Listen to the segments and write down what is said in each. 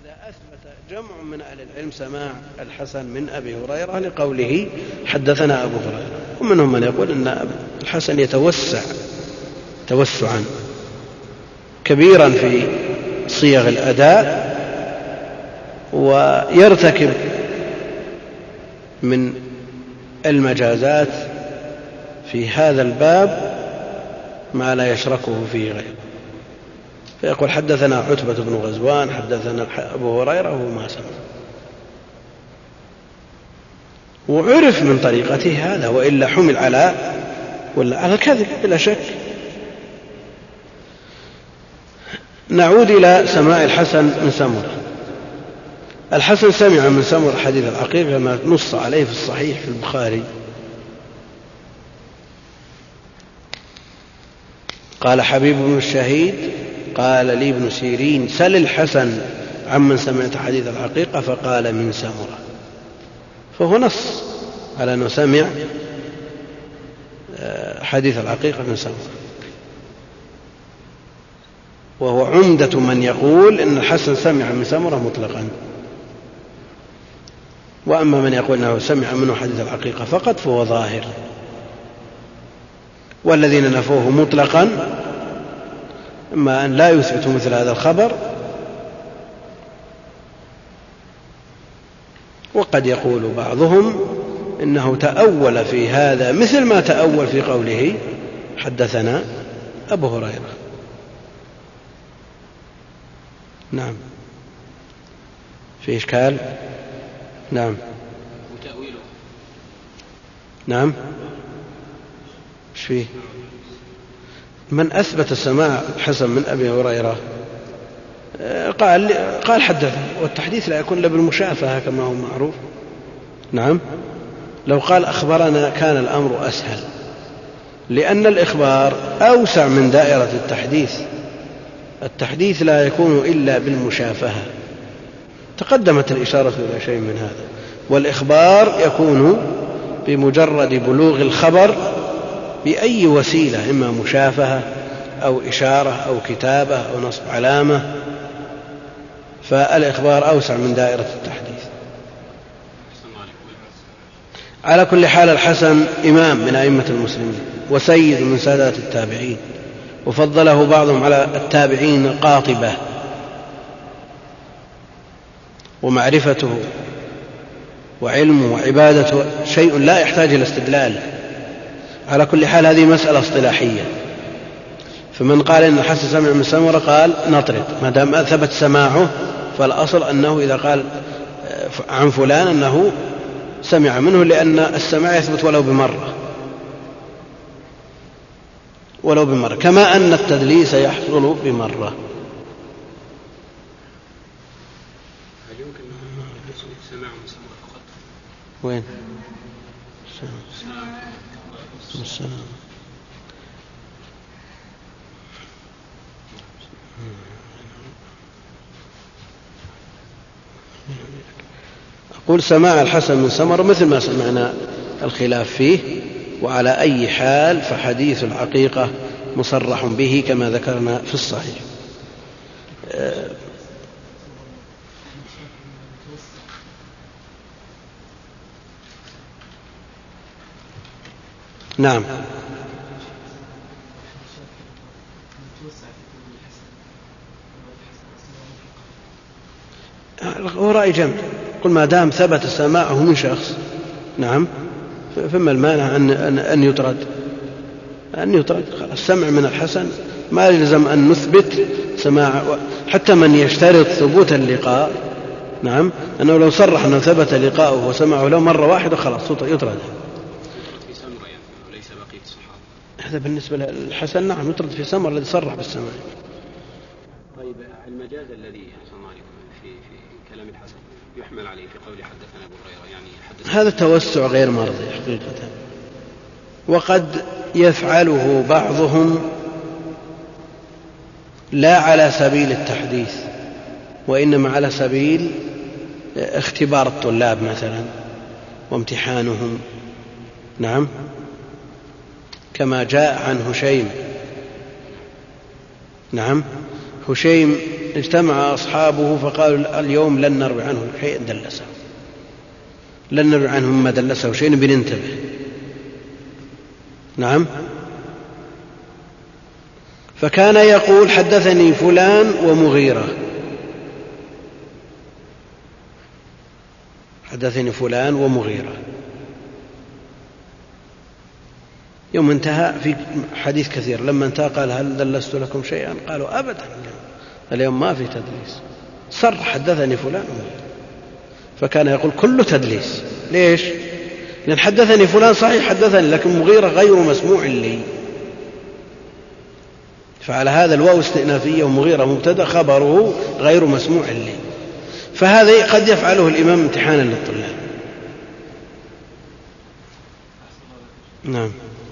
أثبت جمع من أهل العلم سماع الحسن من أبي هريرة لقوله حدثنا أبو هريرة، ومنهم من يقول أن الحسن يتوسع توسعا كبيرا في صيغ الأداء، ويرتكب من المجازات في هذا الباب ما لا يشركه فيه غيره، فيقول حدثنا عتبة بن غزوان حدثنا أبو هريرة وهو ما سمع، وعرف من طريقته هذا، وإلا حمل على الكذب بلا شك. نعود إلى سماع الحسن من سمرة. الحسن سمع من سمرة حديث العقيق كما نص عليه في الصحيح في البخاري. قال حبيب بن الشهيد قال لي ابن سيرين سل الحسن عمن سمعت حديث العقيقة، فقال من سمرة، فهو نص على أنه سمع حديث العقيقة من سمرة، وهو عمدة من يقول إن الحسن سمع من سمرة مطلقا، وأما من يقول أنه سمع منه حديث العقيقة فقط فهو ظاهر، والذين نفوه مطلقا إما أن لا يثبتوا مثل هذا الخبر، وقد يقول بعضهم إنه تأول في هذا مثل ما تأول في قوله حدثنا أبو هريرة. نعم في إشكال. نعم وتأويله. نعم ايش فيه؟ من أثبت السماع حسن من أبي هريرة قال حدث، والتحديث لا يكون إلا بالمشافهة كما هو معروف. نعم لو قال أخبرنا كان الأمر أسهل، لأن الإخبار أوسع من دائرة التحديث. التحديث لا يكون إلا بالمشافهة، تقدمت الإشارة إلى شيء من هذا، والإخبار يكون بمجرد بلوغ الخبر بأي وسيلة، إما مشافهة أو إشارة أو كتابة أو نصب علامة، فالإخبار أوسع من دائرة التحديث. على كل حال الحسن إمام من أئمة المسلمين وسيد من سادات التابعين، وفضله بعضهم على التابعين قاطبة، ومعرفته وعلمه وعبادته شيء لا يحتاج إلى استدلال. على كل حال هذه مسألة اصطلاحية، فمن قال إن الحسن سمع من سمرة قال نطرد، ما دام ثبت سماعه فالأصل أنه إذا قال عن فلان أنه سمع منه، لأن السماع يثبت ولو بمرة، كما أن التدليس يحصل بمرة. هل يمكن سماع من سمرة فقط؟ وين؟ أقول سماع الحسن من سمرة مثل ما سمعنا الخلاف فيه، وعلى أي حال فحديث العقيقة مصرح به كما ذكرنا في الصحيح. نعم هو رأي جمع، قل ما دام ثبت سماعه من شخص نعم فما المانع أن يطرد خلاص. السمع من الحسن ما يلزم أن نثبت سماع، حتى من يشترط ثبوت اللقاء نعم أنه لو صرح أنه ثبت لقاؤه وسمعه له مرة واحدة خلاص يطرد. هذا بالنسبة للحسن نعم يطرد في سمر الذي صرح بالسماع. طيب المجاز الذي أحسن عليكم في كلام الحسن يحمل عليه في قول حدثنا أبو هريرة، يعني هذا توسع غير مرضي حقيقة، وقد يفعله بعضهم لا على سبيل التحديث، وإنما على سبيل اختبار الطلاب مثلا وامتحانهم. نعم كما جاء عن هشيم. نعم هشيم اجتمع أصحابه فقالوا اليوم لن نروي عنه شيء دلسه، لن نروي عنه مما دلسه شيء، بننتبه. نعم. فكان يقول حدثني فلان ومغيرة، حدثني فلان ومغيرة. يوم انتهى في حديث كثير، لما انتهى قال هل دلست لكم شيئا؟ قالوا أبدا، اليوم ما في تدليس، صر حدثني فلان ومغيرة. فكان يقول كله تدليس. ليش؟ لأن حدثني فلان صحيح حدثني، لكن مغيرة غير مسموع لي، فعلى هذا الواو استئنافية، ومغيرة مبتدأ خبره غير مسموع لي. فهذا قد يفعله الإمام امتحانا للطلاب. نعم.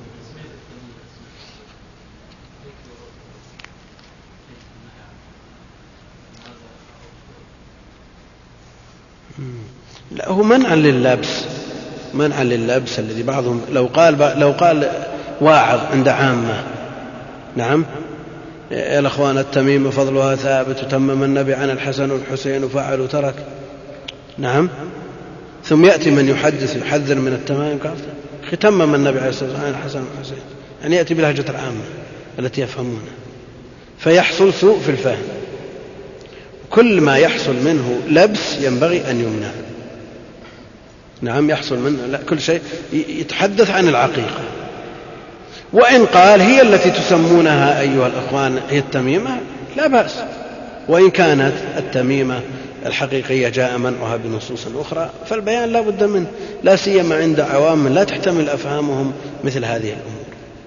لا، هو منعا لللبس، منعا لللبس الذي بعضهم لو قال واعظ عند عامة، نعم، يا الأخوان التميم فضلها ثابت، وتمم النبي عن الحسن والحسين وفعل وترك، نعم، ثم يأتي من يحدث يحذر من التمام، تمم النبي عليه الصلاة والسلام عن الحسن والحسين، يعني يأتي بلهجة العامة التي يفهمونها، فيحصل سوء في الفهم. كل ما يحصل منه لبس ينبغي أن يمنع. نعم، يحصل منه لا، كل شيء يتحدث عن العقيقة، وإن قال هي التي تسمونها أيها الأخوان هي التميمة لا بأس، وإن كانت التميمة الحقيقية جاء منعها بنصوص أخرى، فالبيان لا بد منه، لا سيما عند عوام لا تحتمل أفهامهم مثل هذه الأمور.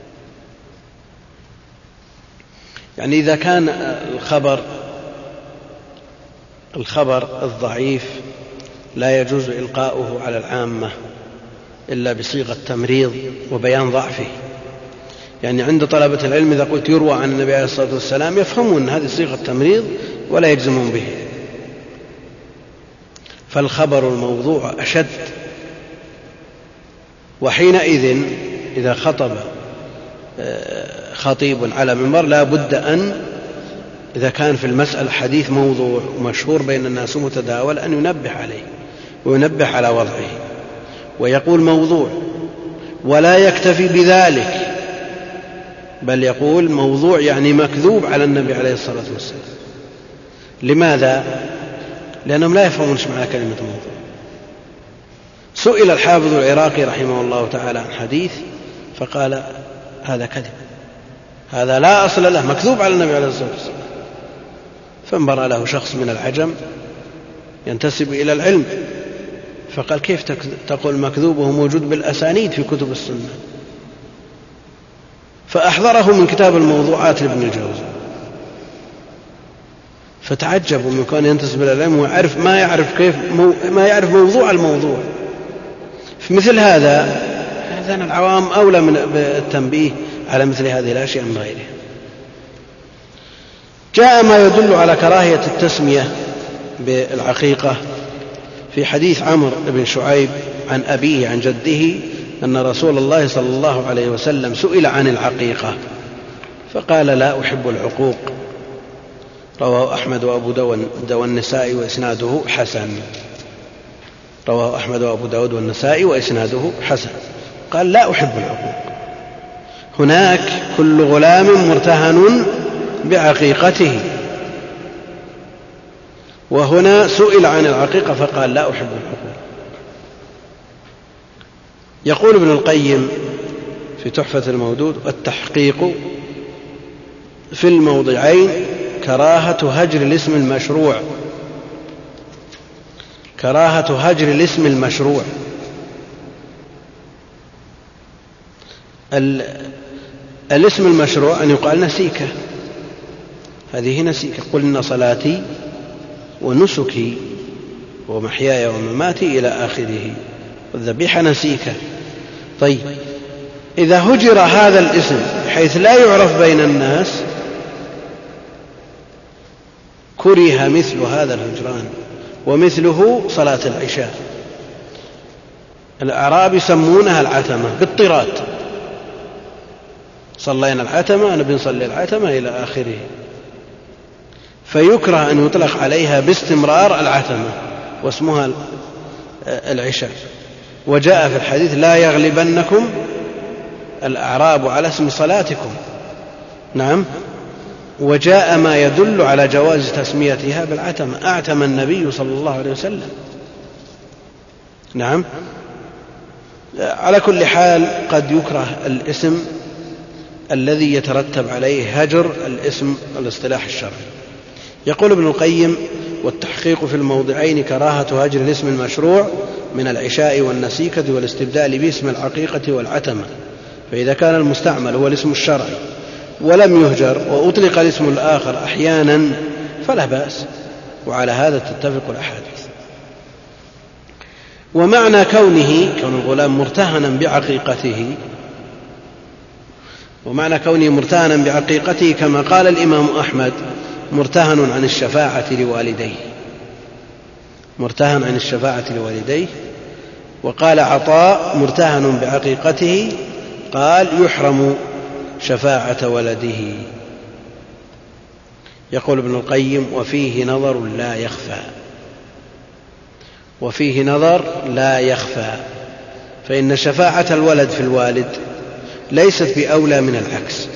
يعني إذا كان الخبر الضعيف لا يجوز إلقاؤه على العامة إلا بصيغة تمريض وبيان ضعفه، يعني عند طلبة العلم إذا قلت يروى عن النبي عليه الصلاة والسلام يفهمون أن هذه صيغة تمريض ولا يجزمون به. فالخبر الموضوع أشد، وحينئذ إذا خطب خطيب على منبر لا بد أن إذا كان في المسألة حديث موضوع مشهور بين الناس متداول أن ينبه عليه وينبه على وضعه ويقول موضوع، ولا يكتفي بذلك بل يقول موضوع يعني مكذوب على النبي عليه الصلاة والسلام. لماذا؟ لأنهم لا يفهمون معنى كلمة موضوع. سئل الحافظ العراقي رحمه الله تعالى عن حديث فقال هذا كذب، هذا لا أصل له، مكذوب على النبي عليه الصلاة والسلام. فانبرأ له شخص من العجم ينتسب إلى العلم فقال كيف تقول مكذوب وهو موجود بالأسانيد في كتب السنة؟ فأحضره من كتاب الموضوعات لابن الجوزي، فتعجبوا من كون ينتسب إلى العلم ويعرف ما يعرف موضوع الموضوع. في مثل هذا إذن العوام أولى من التنبيه على مثل هذه الأشياء من غيرها. جاء ما يدل على كراهية التسمية بالعقيقة في حديث عمرو بن شعيب عن أبيه عن جده أن رسول الله صلى الله عليه وسلم سئل عن العقيقة فقال لا أحب العقوق، رواه أحمد وأبو داود والنسائي وإسناده حسن. رواه أحمد وأبو داود والنسائي وإسناده حسن. قال لا أحب العقوق. هناك كل غلام مرتهن بعقيقته، وهنا سئل عن العقيقة فقال لا أحب العقوق. يقول ابن القيم في تحفة المودود التحقيق في الموضعين كراهة هجر الاسم المشروع، كراهة هجر الاسم المشروع. الاسم المشروع أن يقال نسيكة، هذه نسيكة، قل إن صلاتي ونسكي ومحياي ومماتي إلى آخره، والذبيحة نسيكة. طيب إذا هجر هذا الاسم حيث لا يعرف بين الناس كره مثل هذا الهجران، ومثله صلاة العشاء. الأعراب يسمونها العتمة بالطراد، صلينا العتمة، نبي نصلي العتمة إلى آخره. فيكره أن يطلق عليها باستمرار العتمة واسمها العشاء. وجاء في الحديث لا يغلبنكم الأعراب على اسم صلاتكم. نعم. وجاء ما يدل على جواز تسميتها بالعتمة، أعتم النبي صلى الله عليه وسلم. نعم. على كل حال قد يكره الاسم الذي يترتب عليه هجر الاسم الاصطلاح الشرعي. يقول ابن القيم: والتحقيق في الموضعين كراهة هجر الاسم المشروع من العشاء والنسيكة والاستبدال باسم العقيقة والعتمة، فإذا كان المستعمل هو الاسم الشرعي ولم يهجر وأطلق الاسم الآخر أحيانا فلا بأس، وعلى هذا تتفق الأحاديث. ومعنى كون الغلام مرتهنا بعقيقته كما قال الإمام أحمد مرتهن عن الشفاعة لوالديه، وقال عطاء مرتهن بعقيقته، قال يحرم شفاعة ولده. يقول ابن القيم: وفيه نظر لا يخفى، فإن شفاعة الولد في الوالد ليست بأولى من العكس.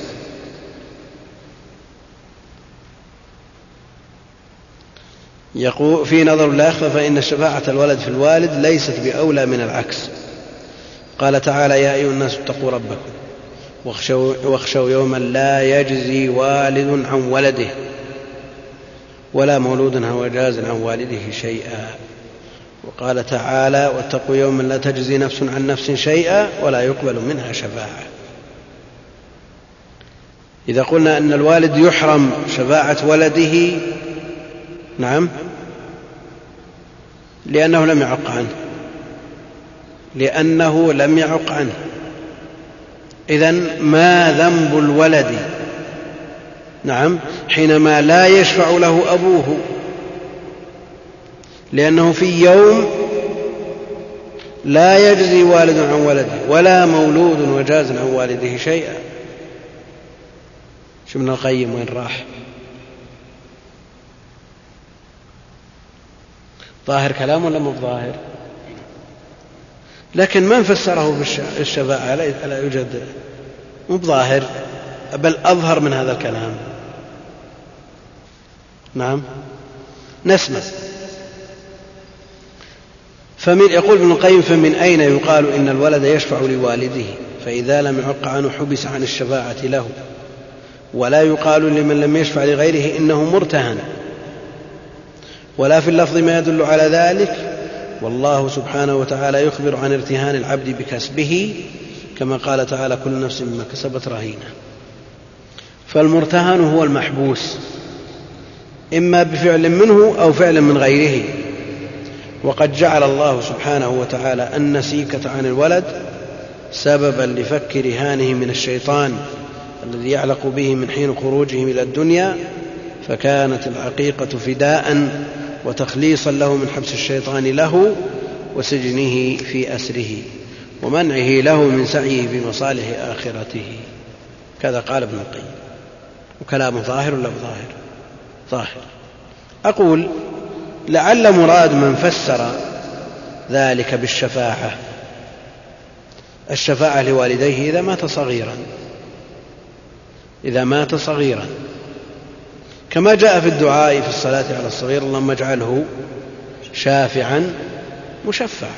يقول في نظر لا يخفى فإن شفاعة الولد في الوالد ليست بأولى من العكس. قال تعالى: يا أيها الناس اتقوا ربكم واخشوا يوما لا يجزي والد عن ولده ولا مولود هو جاز عن والده شيئا. وقال تعالى: واتقوا يوما لا تجزي نفس عن نفس شيئا ولا يقبل منها شفاعة. إذا قلنا أن الوالد يحرم شفاعة ولده، نعم، لأنه لم يعق عنه. إذن ما ذنب الولد، نعم، حينما لا يشفع له أبوه، لأنه في يوم لا يجزي والد عن ولده ولا مولود وجاز عن والده شيئا. شو ابن القيم وين راح؟ ظاهر كلام ولا مو ظاهر؟ لكن من فسره بالشفاعة لا يوجد، مو بظاهر بل أظهر من هذا الكلام. نعم، نسمع. يقول ابن القيم: فمن أين يقال إن الولد يشفع لوالده؟ فإذا لم يعق عنه حبس عن الشفاعة له، ولا يقال لمن لم يشفع لغيره إنه مرتهن، ولا في اللفظ ما يدل على ذلك. والله سبحانه وتعالى يخبر عن ارتهان العبد بكسبه كما قال تعالى: كل نفس بما كسبت رهينة. فالمرتهن هو المحبوس إما بفعل منه أو فعل من غيره. وقد جعل الله سبحانه وتعالى النسيكة عن الولد سببا لفك رهانه من الشيطان الذي يعلق به من حين خروجهم إلى الدنيا، فكانت العقيقة فداء وتخليصا له من حبس الشيطان له وسجنه في أسره ومنعه له من سعيه بمصالح آخرته. كذا قال ابن القيم. وكلامه ظاهر ولا ظاهر؟ ظاهر. أقول: لعل مراد من فسر ذلك بالشفاعة الشفاعة لوالديه إذا مات صغيرا، كما جاء في الدعاء في الصلاة على الصغير: اللهم اجعله شافعا مشفعا.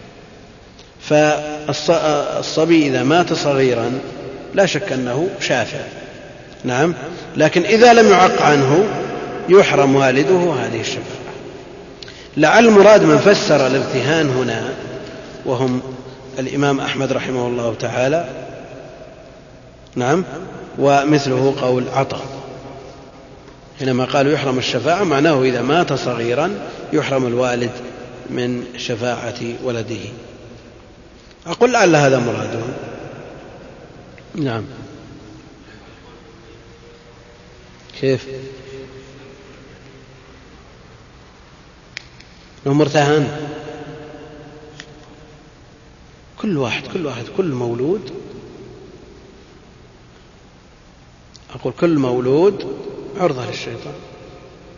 فالصبي إذا مات صغيرا لا شك أنه شافع، نعم، لكن إذا لم يعق عنه يحرم والده هذه الشفاعة. لعل مراد من فسر الارتهان هنا وهم الإمام أحمد رحمه الله تعالى، نعم، ومثله قول عطاء حينما قالوا يحرم الشفاعة، معناه إذا مات صغيرا يحرم الوالد من شفاعة ولده. أقول لعل هذا مراده. نعم. كيف؟ لو مرتهن كل واحد كل مولود، أقول كل مولود عرضة للشيطان،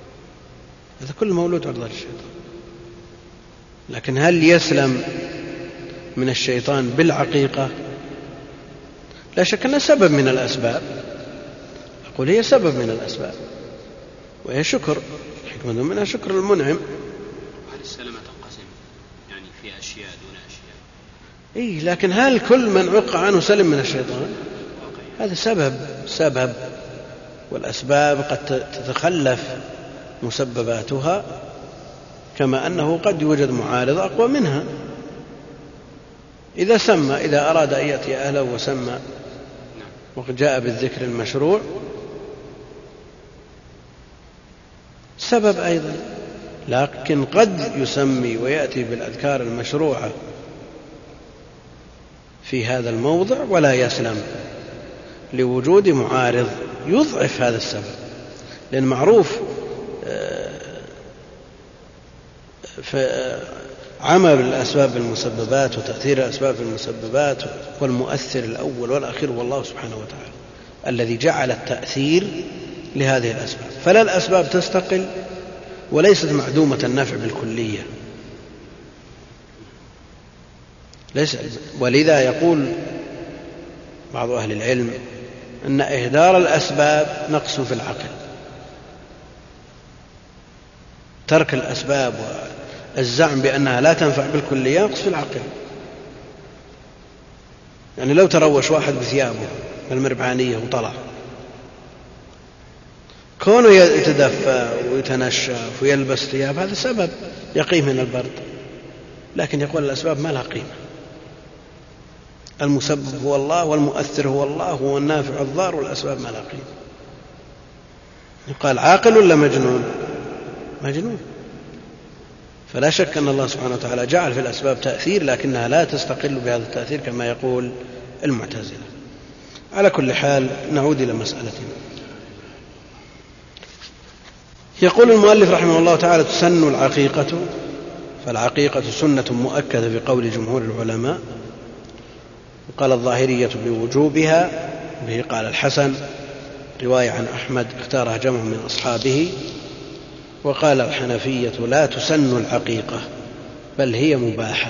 هذا كل مولود عرضة للشيطان. لكن هل يسلم من الشيطان بالعقيقة؟ لا شك أنها سبب من الأسباب، أقول هي سبب من الأسباب، وهي شكر، حكمة منها شكر المنعم. هل السلامة تنقسم يعني في أشياء دون أشياء؟ لكن هل كل من عق عنه سلم من الشيطان؟ هذا سبب، والأسباب قد تتخلف مسبباتها، كما أنه قد يوجد معارض أقوى منها. إذا أراد أن يأتي أهله وسمى وقد جاء بالذكر المشروع سبب أيضا، لكن قد يسمي ويأتي بالأذكار المشروعة في هذا الموضع ولا يسلم لوجود معارض يضعف هذا السبب. لأن معروف عمل الأسباب المسببات وتأثير الأسباب المسببات والمؤثر الأول والأخير والله سبحانه وتعالى الذي جعل التأثير لهذه الأسباب. فلا الأسباب تستقل وليست معدومة النفع بالكلية، ولذا يقول بعض أهل العلم أن إهدار الأسباب نقص في العقل. ترك الأسباب والزعم بأنها لا تنفع بالكلية نقص في العقل. يعني لو تروش واحد بثيابه المربعانية وطلع، كونه يتدفى ويتنشف ويلبس ثياب هذا سبب يقيه من البرد، لكن يقول الأسباب ما لها قيمة. المسبب هو الله والمؤثر هو الله، هو النافع الضار، والأسباب ما لها قيمة. يقال عاقل ولا مجنون؟ مجنون. فلا شك أن الله سبحانه وتعالى جعل في الأسباب تأثير، لكنها لا تستقل بهذا التأثير كما يقول المعتزلة. على كل حال نعود إلى مسألتنا. يقول المؤلف رحمه الله تعالى: تسن العقيقة، فالعقيقة سنة مؤكدة في قول جمهور العلماء. وقال الظاهرية بوجوبها، به قال الحسن، رواية عن أحمد اختارها جمع من أصحابه. وقال الحنفية لا تسن العقيقة بل هي مباحة.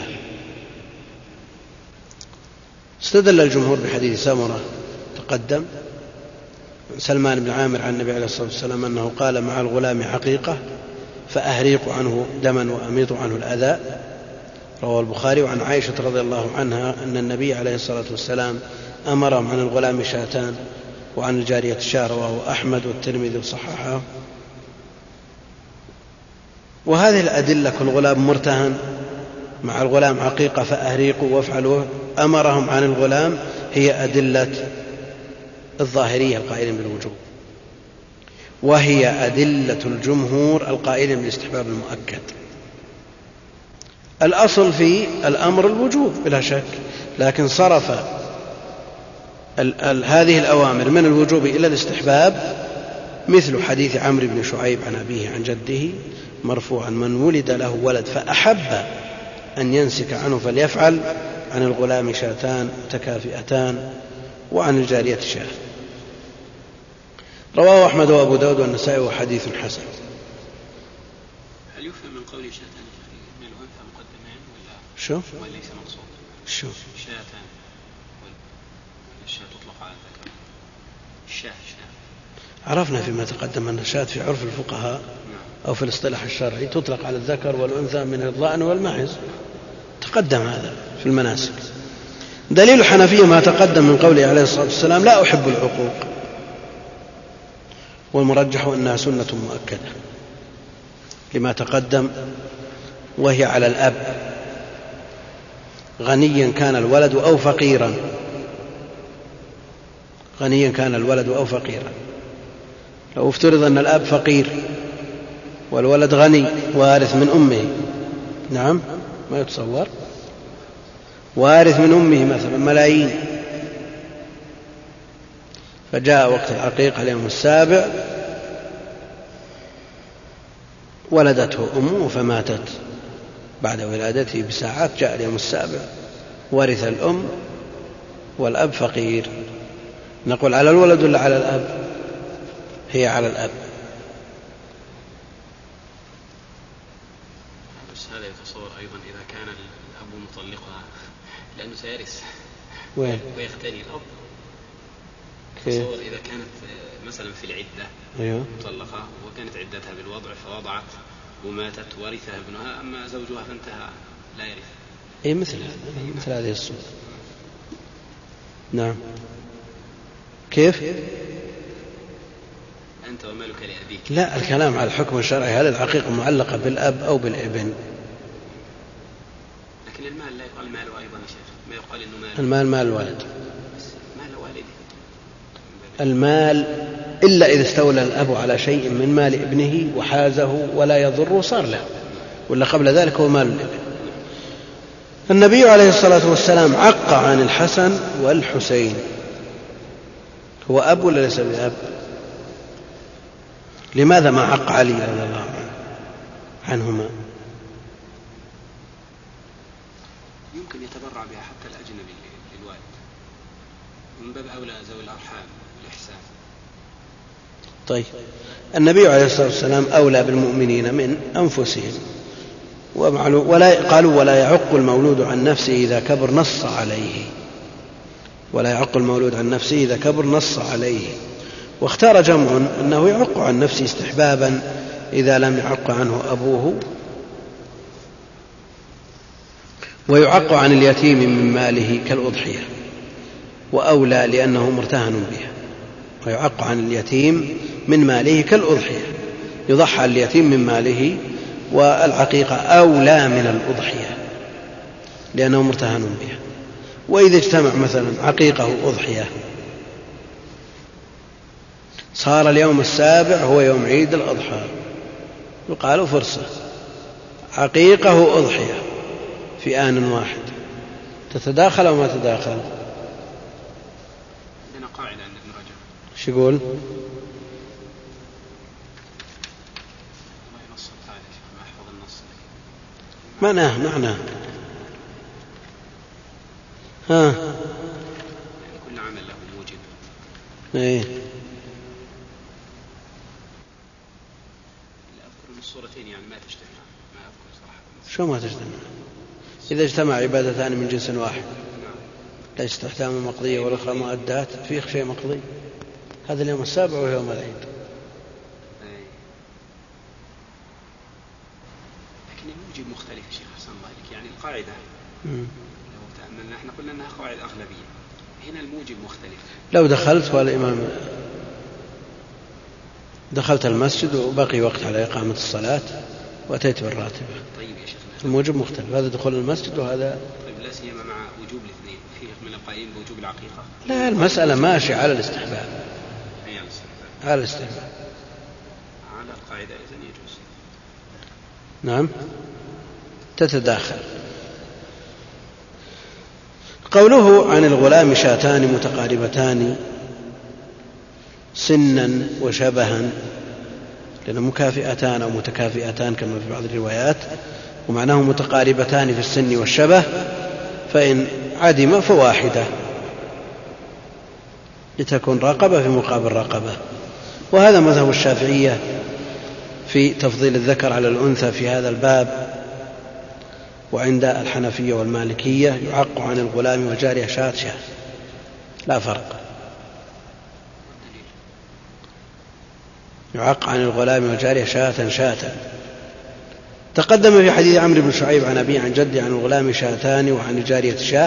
استدل الجمهور بحديث سمرة تقدم سلمان بن عامر عن النبي عليه الصلاة والسلام أنه قال: مع الغلام عقيقة فأهريق عنه دما وأميط عنه الأذى، رواه البخاري. وعن عائشة رضي الله عنها أن النبي عليه الصلاة والسلام أمرهم عن الغلام شاتان وعن الجارية شاة، رواه أحمد والترمذي وصححه. وهذه الأدلة: كل غلام مرتهن، مع الغلام عقيقة فأهريقوا وافعلوا، أمرهم عن الغلام، هي أدلة الظاهرية القائلين بالوجوب، وهي أدلة الجمهور القائلين بالاستحباب المؤكد. الأصل في الأمر الوجوب بلا شك، لكن صرف هذه الأوامر من الوجوب إلى الاستحباب، مثل حديث عمرو بن شعيب عن أبيه عن جده مرفوعا: من ولد له ولد فأحب أن ينسك عنه فليفعل. عن الغلام شاتان متكافئتان، وعن الجارية شاة. رواه أحمد وأبو داود والنسائي وحديث حسن. هل يفهم من قول شاتان من الأنثى مقدمين شو؟ وليس مقصود؟ شو؟ شاتان والشاة تطلق على الذكر. الشاة عرفنا فيما تقدم أن الشاة في عرف الفقهاء أو في الاصطلاح الشرعي تطلق على الذكر والأنثى من الضأن والمعز، تقدم هذا في المناسك. دليل الحنفية ما تقدم من قوله عليه الصلاة والسلام: لا أحب العقوق، والمرجح أنها سنة مؤكدة لما تقدم، وهي على الأب غنيا كان الولد أو فقيرا، غنيا كان الولد أو فقيرا. لو افترض أن الأب فقير والولد غني وارث من أمه، نعم ما يتصور، وارث من أمه مثلا ملايين، فجاء وقت العقيقة اليوم السابع ولدته أمه فماتت بعد ولادته بساعات، جاء اليوم السابع ورث الأم والأب فقير، نقول على الولد ولا على الأب؟ هي على الأب. بس هذا يتصور أيضا إذا كان الأب مطلقها لأنه سيرث ويختني الأب. يتصور إذا كانت مثلا في العدة مطلقة وكانت عدتها بالوضع فوضعت وماتت ورثها ابنها، أما زوجها فانتهى لا يرث. أي مثل هذه الصورة. نعم. كيف؟ أنت ومالك لأبيك. لا، الكلام على الحكم الشرعي، هل العقيقة معلقة بالأب أو بالابن؟ لكن المال لا يقال ماله أيضا يا شيخ، ما يقال إنه مال. المال مال الوالد. مال والده. المال إلا إذا استولى الأب على شيء من مال ابنه وحازه ولا يضره صار له، ولا قبل ذلك هو مال الابن. النبي عليه الصلاة والسلام عق عن الحسن والحسين. هو أب ولا ليس بأب؟ لماذا ما عق علي رضي الله عنهما؟ يمكن يتبرع بها حتى الأجنبي للوالد، من باب أولى ذوي الأرحام والإحسان. طيب، النبي عليه الصلاة والسلام أولى بالمؤمنين من أنفسهم، قالوا ولا يعق المولود عن نفسه إذا كبر نص عليه، ولا يعق المولود عن نفسه إذا كبر نص عليه. واختار جمع أنه يعق عن نفسه استحبابا إذا لم يعق عنه أبوه، ويعق عن اليتيم من ماله كالأضحية، وأولى لأنه مرتهن بها. ويعق عن اليتيم من ماله كالأضحية، يضحى اليتيم من ماله، والعقيقة أولى من الأضحية لأنه مرتهن بها. وإذا اجتمع مثلا عقيقة وأضحية صار اليوم السابع هو يوم عيد الأضحى، يقال فرصة عقيقة وأضحية في آن واحد، تتداخل أو ما تتداخل؟ عندنا قاعدة عند ابن رجب. شو يقول؟ معناه ها، كل عمل له موجب. ايه، أذكر من الصورتين يعني ما تجتمع، ما أذكر صراحة. شو ما تجتمع؟ إذا اجتمع عبادتان من جنس واحد ليست أحكام مقضية والأخرى مؤدات، فيه شيء مقضي. هذا اليوم السابع ويوم العيد. لكن الموجب مختلف يا شيخ حسن الله عليك، يعني القاعدة لو تأملنا احنا قلنا أنها قواعد أغلبية، هنا الموجب مختلف. لو دخلت والإمام دخلت المسجد وبقي وقت على إقامة الصلاة وأتيت بالراتبة، طيب يا شيخ الموجب مختلف، هذا دخول المسجد وهذا. طيب لا سيما مع وجوب الاثنين، فيه من القائلين بوجوب العقيقة. لا، المسألة ماشية على الاستحباب، على الاستحباب، على القاعدة إذن يجوز. نعم، تتداخل. قوله عن الغلام شاتان متقاربتان سنا وشبها، لأنه مكافئتان أو متكافئتان كما في بعض الروايات، ومعناه متقاربتان في السن والشبه، فإن عدم فواحدة لتكون رقبة في مقابل رقبة. وهذا مذهب الشافعية في تفضيل الذكر على الأنثى في هذا الباب. وعند الحنفية والمالكية يعق عن الغلام والجارية شاة، لا فرق، يعق عن الغلام والجارية شاة. تقدم في حديث عمرو بن شعيب عن أبي عن جدي عن الغلام شاتان وعن الجارية شاه.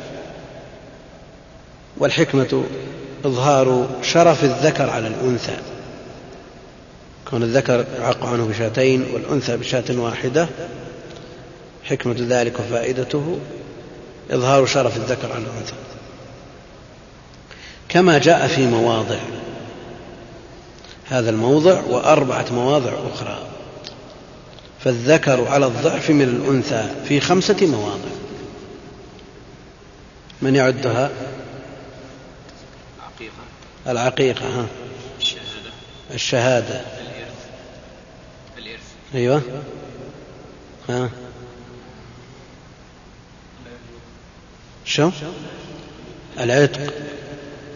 والحكمة إظهار شرف الذكر على الأنثى، كون الذكر يعق عنه بشاتين والأنثى بشاة واحدة، حكمة ذلك وفائدته إظهار شرف الذكر على الأنثى، كما جاء في مواضع، هذا الموضع و4 مواضع أخرى، فالذكر على الضعف من الأنثى في 5 مواضع. من يعدها؟ العقيقة، ها، الشهادة، الإرث، أيوة، ها، شو؟ العتق،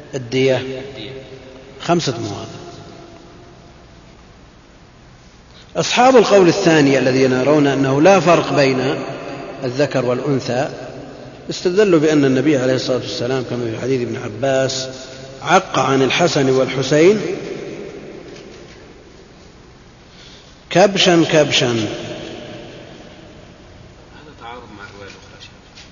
الدية، 5 مواضع. أصحاب القول الثاني الذين يرون أنه لا فرق بين الذكر والأنثى استدلوا بأن النبي عليه الصلاة والسلام كما في حديث ابن عباس عق عن الحسن والحسين كبشا كبشا. هذا تعارض مع الرواية الأخرى.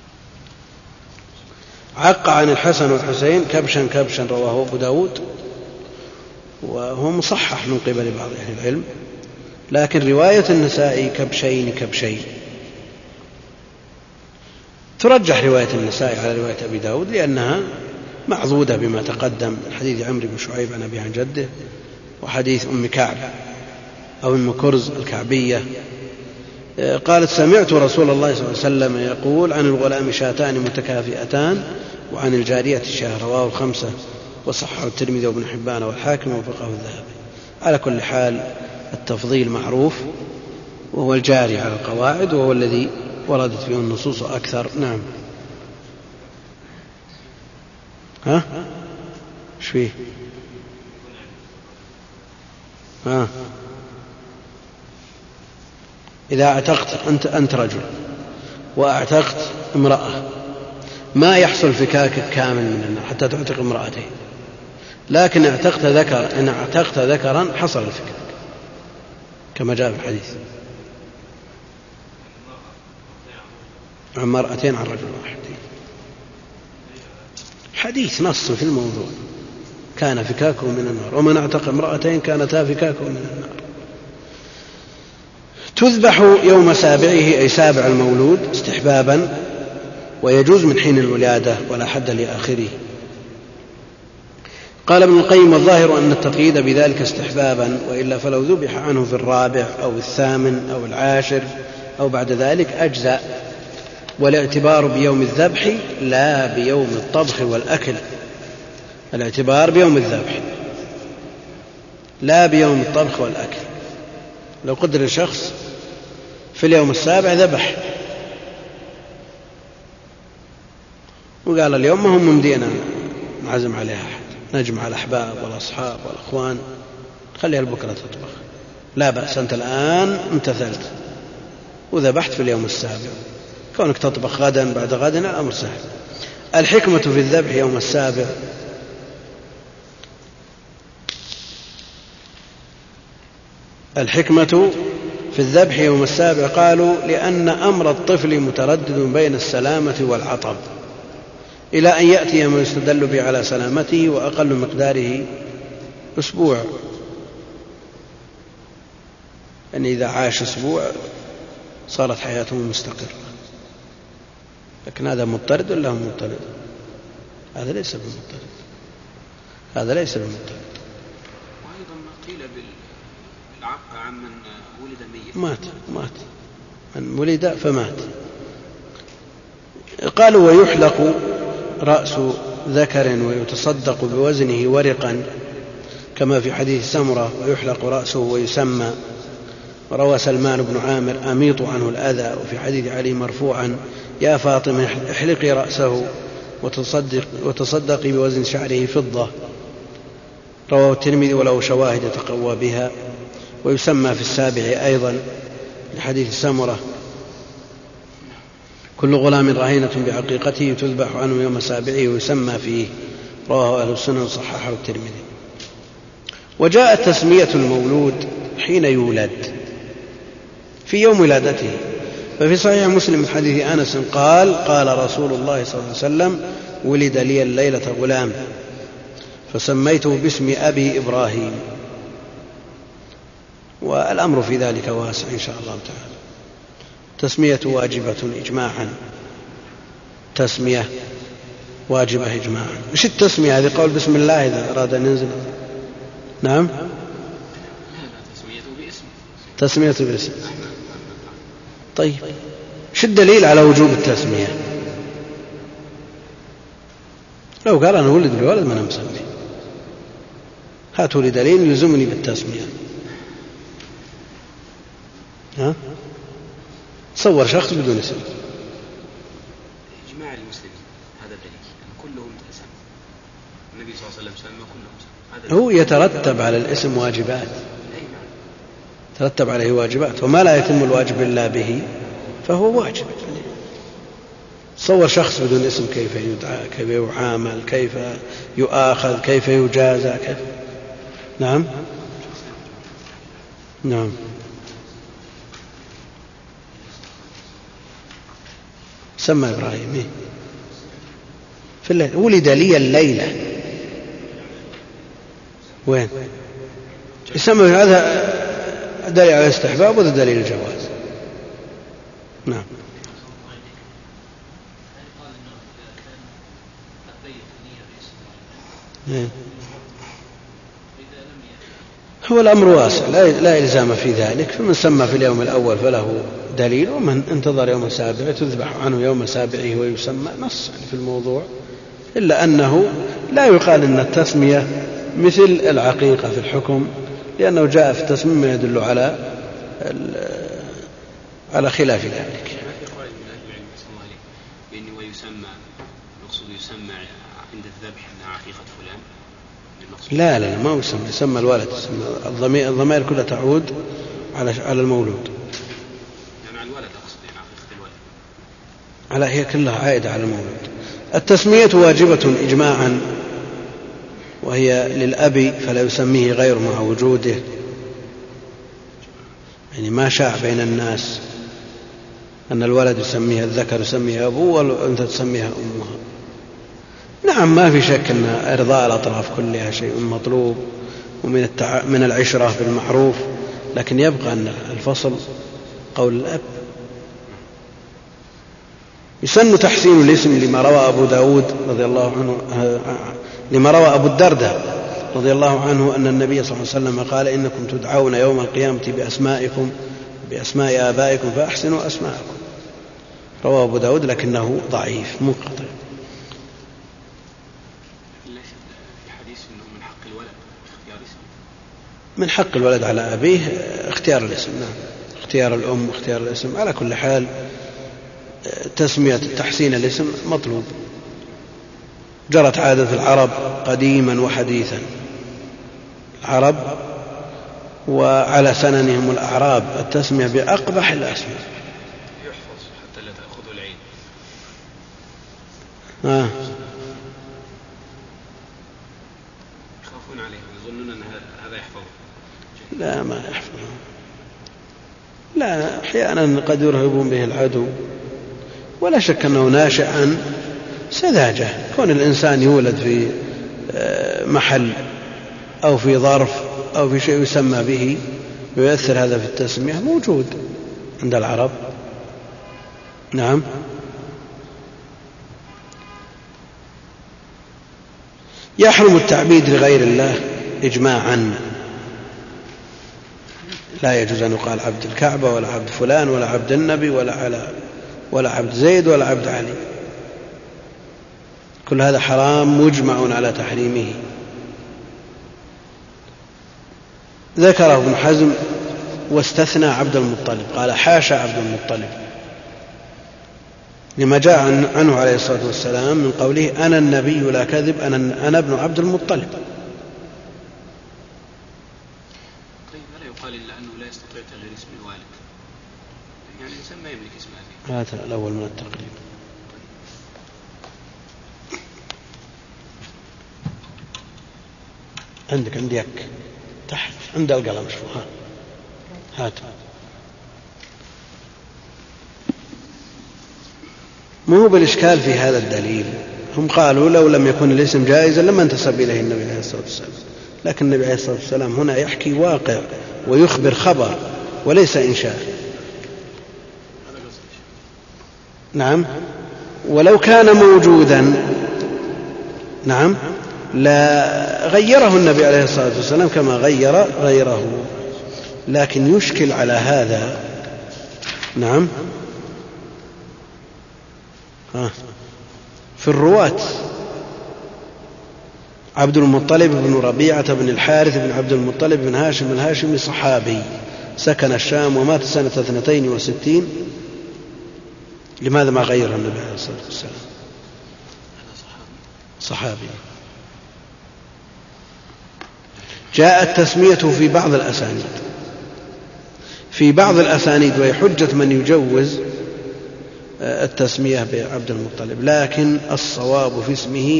عق عن الحسن والحسين كبشا كبشا رواه أبو داود، وهو مصحح من قبل بعض أهل العلم، لكن رواية النسائي كبشين كبشين. ترجح رواية النسائي على رواية أبي داود لأنها معضودة بما تقدم من حديث عمرو بن شعيب عن أبي عن جده، وحديث أم كعب أو أم كرز الكعبية قالت سمعت رسول الله صلى الله عليه وسلم يقول عن الغلام شاتان متكافئتان وعن الجارية شاه، رواه الخمسة وصححه الترمذي وابن حبان والحاكم ووافقه الذهبي. على كل حال التفضيل معروف، وهو الجاري على القواعد، وهو الذي وردت فيه النصوص أكثر. نعم. ها ايش فيه؟ إذا اعتقت أنت رجل وأعتقت امرأة ما يحصل فكاك كامل من النار حتى تعتق امرأتين، لكن إن اعتقت ذكرا حصل الفكاك كما جاء في الحديث عن مرأتين عن رجل واحد، حديث نص في الموضوع كان فكاكه من النار، ومن اعتق امرأتين كانتا فكاكه من النار. تذبح يوم سابعه أي سابع المولود استحبابا، ويجوز من حين الولادة ولا حد لآخره. قال ابن القيم الظاهر أن التقييد بذلك استحبابا، وإلا فلو ذبح عنه في الرابع أو الثامن أو العاشر أو بعد ذلك أجزاء، والاعتبار بيوم الذبح لا بيوم الطبخ والأكل. الاعتبار بيوم الذبح لا بيوم الطبخ والأكل. لو قدر الشخص في اليوم السابع ذبح وقال اليوم ما هم ممدينا نعزم عليها أحد، نجمع الأحباب والأصحاب والأخوان، خليها البكرة تطبخ، لا بأس، أنت الآن امتثلت وذبحت في اليوم السابع، كونك تطبخ غدا بعد غد الأمر سهل. الحكمة في الذبح يوم السابع قالوا لأن أمر الطفل متردد بين السلامة والعطب إلى أن يأتي ما يستدل به على سلامته، وأقل مقداره أسبوع، يعني إذا عاش أسبوع صارت حياته مستقرة. لكن هذا مضطرد ولا هم مضطرد؟ هذا ليس بمضطرد. وأيضا ما قيل بالعق عمن ولد ميت، مات من ولد فمات. قالوا ويحلق رأس ذكر ويتصدق بوزنه ورقا كما في حديث سمرة ويحلق رأسه ويسمى. روى سلمان بن عامر أميط عنه الأذى. وفي حديث علي مرفوعا يا فاطمة احلقي رأسه وتصدقي بوزن شعره فضة. رواه الترمذي وله شواهد يتقوى بها. ويسمى في السابع أيضا لحديث سمرة كل غلام رهينة بعقيقته تذبح عنه يوم سابعه ويسمى فيه. رواه أهل السنن صححه الترمذي. وجاءت تسمية المولود حين يولد في يوم ولادته، ففي صحيح مسلم من حديث أنس قال رسول الله صلى الله عليه وسلم ولد لي الليلة غلام فسميته باسم أبي إبراهيم. والأمر في ذلك واسع إن شاء الله تعالى. تسمية واجبة إجماعا، تسمية واجبة إجماعا. إيش التسمية هذه؟ قول بسم الله إذا أراد أن ينزل. نعم، تسمية باسم. طيب إيش الدليل على وجوب التسمية؟ لو قال أنا ولد لي ولد ما أنا مسمي، هاتوا لي دليل يلزمني بالتسمية. تصور شخص بدون اسم. إجماع المسلمين هذا دليل كلهم تسمى، النبي صلى الله عليه وسلم سمى كلهم. هو يترتب على الاسم واجبات، ترتب عليه واجبات، وما لا يتم الواجب إلا به فهو واجب. تصور شخص بدون اسم كيف يدعى، كيف يعامل، كيف يؤاخذ، كيف يجازى، كيف. نعم نعم. سمى إبراهيم في الليل، ولد لي الليلة. وين يسمى؟ هذا دليل على الاستحباب وهذا دليل الجواز. نعم. هو الأمر واسع، لا إلزام في ذلك، فمن سمى في اليوم الأول فله دليل، ومن انتظر يوم السابع تذبح عنه يوم سابعه ويسمى، نص في الموضوع، إلا أنه لا يقال أن التسمية مثل العقيقة في الحكم، لأنه جاء في التسمية ما يدل على خلاف ذلك. عند الذبح أنها عقيقة فلان. لا ما يسمى الولد، يسمى الضمائر كلها تعود على المولود. يعني على الولد أقصد، يعني عقيقة الولد. هي كلها عائدة على المولود. التسمية واجبة إجماعا، وهي للأب فلا يسميه غير مع وجوده، يعني ما شاع بين الناس أن الولد يسميها الذكر يسميها أبوه والأنثى تسميها أمها. نعم ما في شك أن إرضاء الأطراف كلها شيء مطلوب، ومن العشرة بالمعروف، لكن يبقى أن الفصل قول الأب. يسن تحسين الاسم لما روى أبو داود رضي الله عنه، لما روى أبو الدرداء رضي الله عنه أن النبي صلى الله عليه وسلم قال: إنكم تدعون يوم القيامة بأسماء آبائكم فأحسنوا أسماءكم. روى أبو داود لكنه ضعيف منقطع. من حق الولد على أبيه اختيار الاسم، نعم، اختيار الأم، اختيار الاسم. على كل حال تسمية تحسين الاسم مطلوب، جرت عادة العرب قديما وحديثا، العرب وعلى سننهم الأعراب التسمية بأقبح الأسماء. يحفظ حتى لا تأخذوا العين. يخافون عليه ويظنون أن هذا يحفظه. لا ما يحفظه، لا، أحيانا قد يرهبون به العدو، ولا شك أنه ناشئ عن سذاجة. كون الإنسان يولد في محل أو في ظرف أو في شيء يسمى به ويؤثر هذا في التسمية موجود عند العرب. نعم. يحرم التعبيد لغير الله إجماعا، لا يجوز أن يقال عبد الكعبة ولا عبد فلان ولا عبد النبي ولا عبد زيد ولا عبد علي، كل هذا حرام مجمع على تحريمه. ذكره ابن حزم واستثنى عبد المطلب، قال: حاشا عبد المطلب، لما جاء عنه عليه الصلاة والسلام من قوله: أنا النبي لا كذب، أنا ابن عبد المطلب. طيب هل يقال إلا أنه لا يستطيع تغيير اسم الوالد؟ يعني الإنسان ما يملك اسم أبيه. هذا الأول من التقريب. عندي يك تحت، عند القلم شوف، هات. ما هو بالإشكال في هذا الدليل؟ هم قالوا لو لم يكن الاسم جائزا لما انتسب إليه النبي عليه الصلاة والسلام، لكن النبي عليه الصلاة والسلام هنا يحكي واقع ويخبر خبر وليس إنشاء. نعم. ولو كان موجودا نعم لا غيره النبي عليه الصلاة والسلام كما غير غيره، لكن يشكل على هذا. نعم. في الرواة عبد المطلب بن ربيعة بن الحارث بن عبد المطلب بن هاشم الهاشمي، صحابي سكن الشام ومات سنة 62. لماذا ما غيره النبي عليه الصلاة والسلام؟ صحابي. جاءت تسميته في بعض الأسانيد في بعض الأسانيد وهي حجة من يجوز التسمية بعبد المطلب، لكن الصواب في اسمه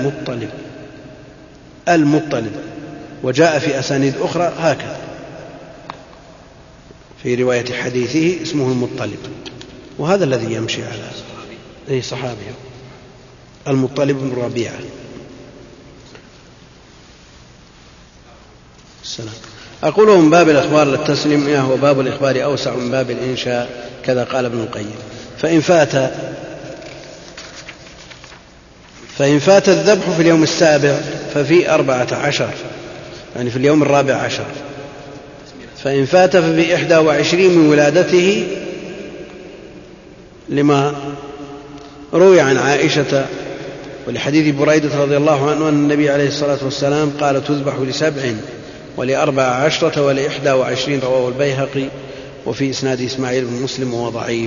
المطلب، وجاء في أسانيد أخرى هكذا في رواية حديثه اسمه المطلب، وهذا الذي يمشي على صحابي المطلب بن ربيعة. السلام. أقول من باب الإخبار للتسليم وباب الإخبار أوسع من باب الإنشاء، كذا قال ابن القيم. فإن فات الذبح في اليوم السابع ففي 14، يعني في اليوم 14. فإن فات ففي 21 من ولادته، لما روي عن عائشة ولحديث بريدة رضي الله عنه أن النبي عليه الصلاة والسلام قال: تذبح ل7 ول14 ول21، رواه البيهقي، وفي إسناد إسماعيل بن مسلم وهو ضعيف.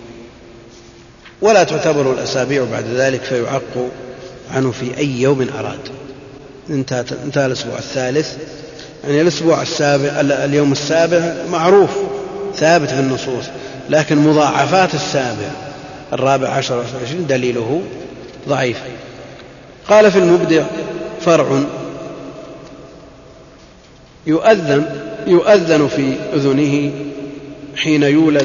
ولا تعتبر الأسابيع بعد ذلك، فيعق عنه في أي يوم أراد. انتهى الأسبوع الثالث، يعني الأسبوع السابع، اليوم السابع معروف ثابت في النصوص، لكن مضاعفات السابع 14 و20 دليله ضعيف. قال في المبدع: فرع يؤذن في أذنه حين يولد.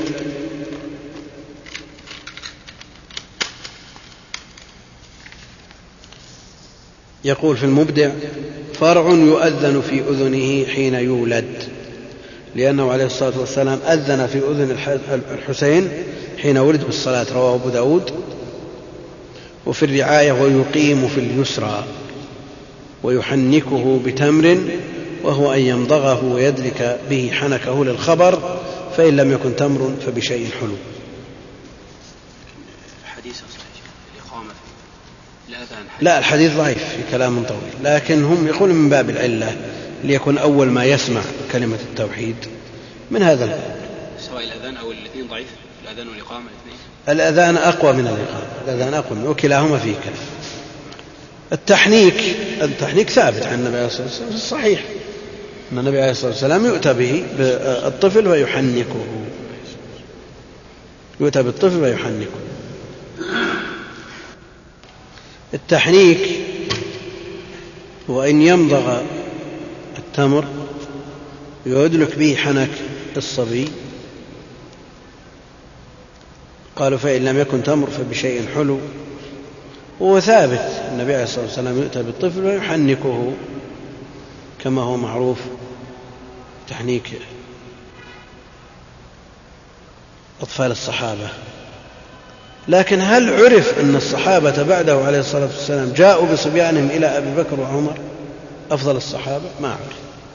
يقول في المبدع: فرع يؤذن في أذنه حين يولد، لأنه عليه الصلاة والسلام أذن في أذن الحسين حين ولد بالصلاة، رواه أبو داود. وفي الرعاية: ويقيم في اليسرى ويحنكه بتمر، وهو أن يمضغه ويدلك به حنكه للخبر، فإن لم يكن تمر فبشيء حلو. لا، الحديث ضعيف في كلام طويل، لكن هم يقولون من باب العلة ليكن أول ما يسمع كلمة التوحيد من هذا الباب. سواء الأذان أو الاثنين ضعيف، الأذان والإقامة الاثنين. الأذان أقوى من الإقامة، الأذان أقوى، وكلاهما فيه كلام. التحنيك ثابت عن النبي عليه الصلاة والسلام في الصحيح أن النبي عليه الصلاة والسلام يؤتى به الطفل ويحنكه، يؤتى بالطفل ويحنكه. التحنيك هو أن يمضغ التمر ويدلك به حنك الصبي. قالوا: فإن لم يكن تمر فبشيء حلو. وهو ثابت، النبي عليه الصلاة والسلام يؤتى بالطفل ويحنكه كما هو معروف تحنيك أطفال الصحابة. لكن هل عرف أن الصحابة بعده عليه الصلاة والسلام جاءوا بصبيانهم إلى أبي بكر وعمر أفضل الصحابة؟ ما عرف.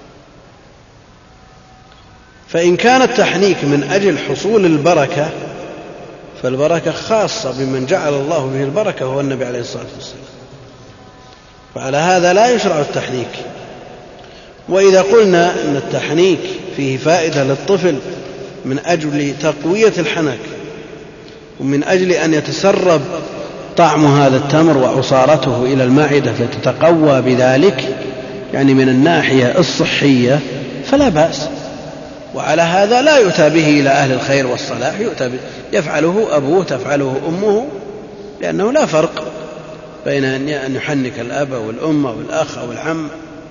فإن كان التحنيك من أجل حصول البركة، فالبركة خاصة بمن جعل الله به البركة هو النبي عليه الصلاة والسلام، وعلى هذا لا يشرع التحنيك. وإذا قلنا أن التحنيك فيه فائدة للطفل من أجل تقوية الحنك ومن أجل أن يتسرب طعم هذا التمر وعصارته إلى المعدة فتتقوى بذلك، يعني من الناحية الصحية، فلا بأس. وعلى هذا لا يؤتى به إلى أهل الخير والصلاح، يفعله أبوه تفعله أمه، لأنه لا فرق بين أن يحنك الأب والأم والأخ أو العم.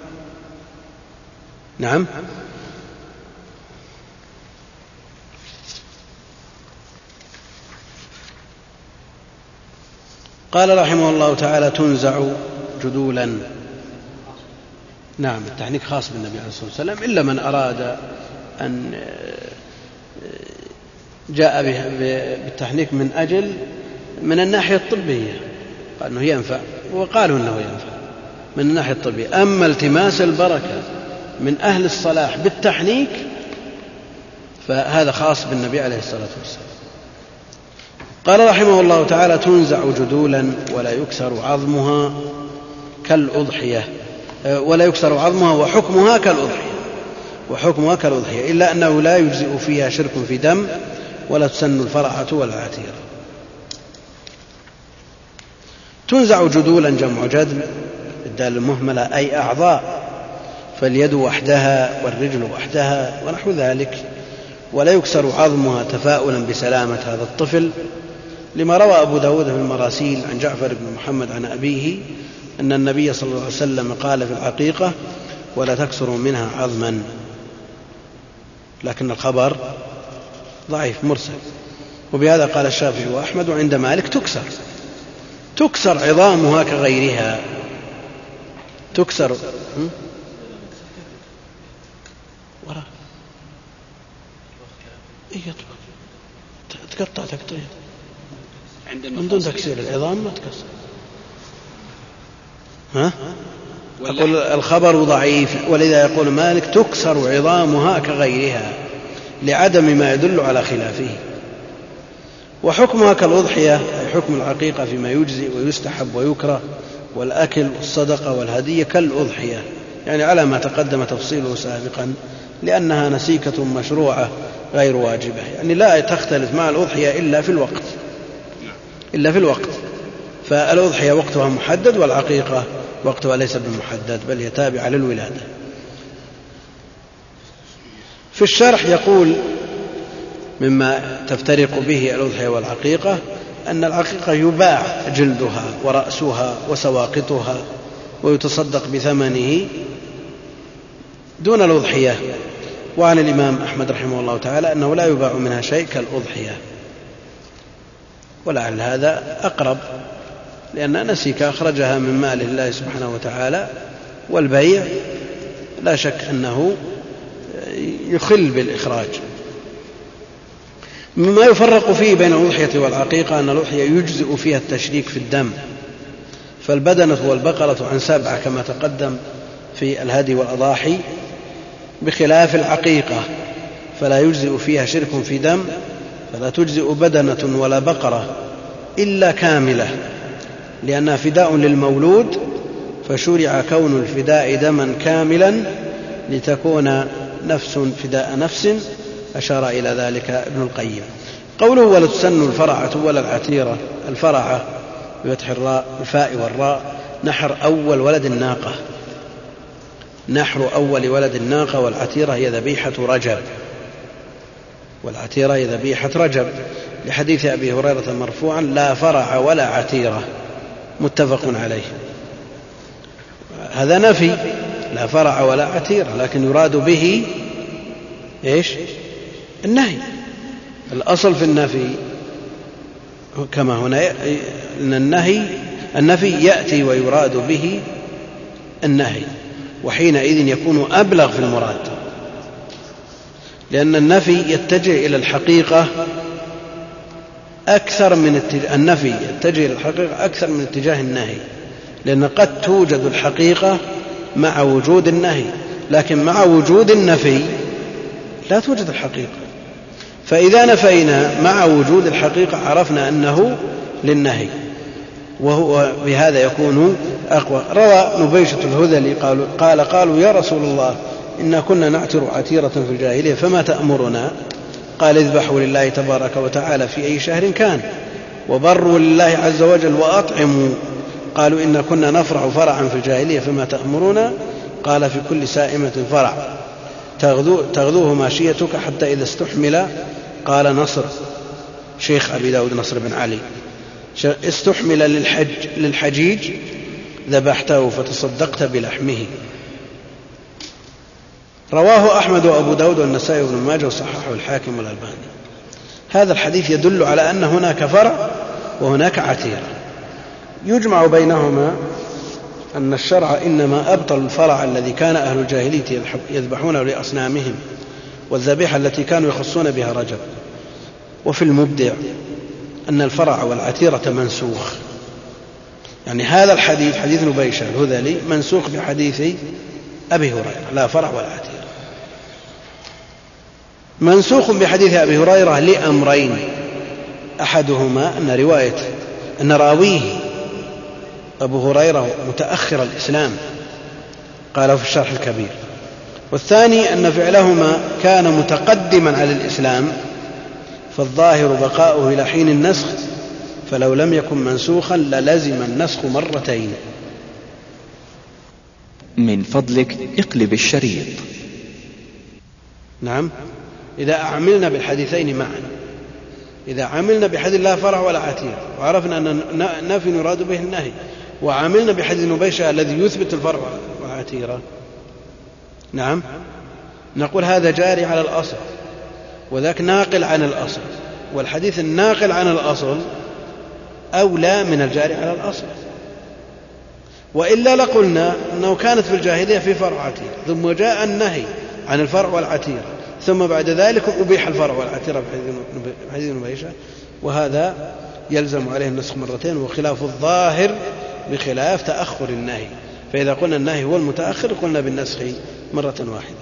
نعم. قال رحمه الله تعالى: تنزع جدولا. نعم، التحنيك خاص بالنبي عليه الصلاة والسلام، إلا من أراد أن جاء بالتحنيك من الناحية الطبية، قال أنه ينفع، وقالوا أنه ينفع من الناحية الطبية. أما التماس البركة من أهل الصلاح بالتحنيك فهذا خاص بالنبي عليه الصلاة والسلام. قال رحمه الله تعالى: تنزع جدولا ولا يكسر عظمها كالأضحية، ولا يكسر عظمها وحكمها كالأضحية، إلا أنه لا يجزئ فيها شرك في دم، ولا تسن الفرعة ولا العتيرة. تنزع جدولا جمع جدل، الدال المهملة، أي أعضاء، فاليد وحدها والرجل وحدها ونحو ذلك. ولا يكسر عظمها تفاؤلا بسلامة هذا الطفل، لما روى أبو داود في المراسيل عن جعفر بن محمد عن أبيه أن النبي صلى الله عليه وسلم قال في العقيقة: ولا تكسر منها عظما. لكن الخبر ضعيف مرسل. وبهذا قال الشافعي وأحمد وعند مالك تكسر عظامها كغيرها، تكسر تقطع تقطيع من دون تكسير العظام ما تكسر. أقول الخبر ضعيف، ولذا يقول مالك تكسر عظامها كغيرها لعدم ما يدل على خلافه. وحكمها كالأضحية، أي حكم العقيقة فيما يجزئ ويستحب ويكره، والأكل والصدقة والهدية كالأضحية، يعني على ما تقدم تفصيله سابقا، لأنها نسيكة مشروعة غير واجبة، يعني لا تختلف مع الأضحية إلا في الوقت. فالأضحية وقتها محدد، والعقيقة وقتها ليس بمحدد، بل هي تابعة للولادة. في الشرح يقول: مما تفترق به الأضحية والعقيقة أن العقيقة يباع جلدها ورأسها وسواقطها ويتصدق بثمنه دون الأضحية. وعن الإمام أحمد رحمه الله تعالى أنه لا يباع منها شيء كالأضحية، ولعل هذا أقرب، لأن نسيك أخرجها من مال الله سبحانه وتعالى، والبيع لا شك أنه يخل بالإخراج. مما يفرق فيه بين الأضحية والعقيقة أن الأضحية يجزئ فيها التشريك في الدم، فالبدنة والبقرة عن 7 كما تقدم في الهدي والأضاحي، بخلاف العقيقة فلا يجزئ فيها شرك في دم، فلا تجزئ بدنة ولا بقرة إلا كاملة، لأنها فداء للمولود، فشرع كون الفداء دما كاملا لتكون نفس فداء نفس، أشار إلى ذلك ابن القيم. قوله: ولا تسن الفرعة ولا العتيرة، الفرعة بفتح الفاء والراء نحر أول ولد الناقة، نحر أول ولد الناقة، والعتيرة هي ذبيحة رجب، لحديث أبي هريرة مرفوعا: لا فرع ولا عتيرة، متفق عليه. هذا نفي، لا فرع ولا عتيرة، لكن يراد به إيش؟ النهي. الأصل في النفي كما هنا أن النفي يأتي ويراد به النهي، وحينئذ يكون أبلغ في المراد، لأن النفي يتجه إلى الحقيقة أكثر من اتجاه النهي، لأن قد توجد الحقيقة مع وجود النهي، لكن مع وجود النفي لا توجد الحقيقة. فإذا نفينا مع وجود الحقيقة عرفنا أنه للنهي، وهو بهذا يكون أقوى. روى نبيشة الهذلي قالوا: يا رسول الله، إنا كنا نعتر عتيرة في الجاهلية، فما تأمرنا؟ قال: اذبحوا لله تبارك وتعالى في أي شهر كان، وبروا لله عز وجل، وأطعموا. قالوا: إنا كنا نفرع فرعا في الجاهلية، فما تأمرنا؟ قال: في كل سائمة فرع، تغذوه ماشيتك حتى إذا استحمل. قال نصر شيخ أبي داود نصر بن علي: استحمل للحجيج ذبحته فتصدقت بلحمه. رواه أحمد وأبو داود والنسائي وابن ماجه وصححه الحاكم والألباني. هذا الحديث يدل على أن هناك فرع وهناك عتيرة، يجمع بينهما أن الشرع إنما أبطل الفرع الذي كان أهل الجاهلية يذبحونه لأصنامهم، والذبيحة التي كانوا يخصون بها رجب. وفي المبدع أن الفرع والعتيرة منسوخ، يعني هذا الحديث حديث نبيشة الهذلي منسوخ بحديث أبي هريرة، لا فرع ولا عتيرة، منسوخ بحديث أبي هريرة لأمرين: أحدهما أن راويه أبو هريرة متأخر الإسلام، قاله في الشرح الكبير. والثاني أن فعلهما كان متقدما على الإسلام، فالظاهر بقاؤه إلى حين النسخ، فلو لم يكن منسوخا للزم النسخ مرتين. من فضلك اقلب الشريط. نعم، إذا عملنا بالحديثين معا، إذا عملنا بحديث لا فرع ولا عتير وعرفنا أن النفي يراد به النهي، وعملنا بحديث نبيشة الذي يثبت الفرع والعتيرة، نعم، نقول هذا جاري على الأصل وذاك ناقل عن الأصل، والحديث الناقل عن الأصل أولى من الجاري على الأصل. وإلا لقلنا أنه كانت في الجاهلية في فرع عتير ثم جاء النهي عن الفرع والعتير ثم بعد ذلك أبيح الفرع والعتير بحديث نبيشة، وهذا يلزم عليه النسخ مرتين، وخلاف الظاهر بخلاف تأخر النهي، فإذا قلنا النهي هو المتأخر قلنا بالنسخ مرة واحدة.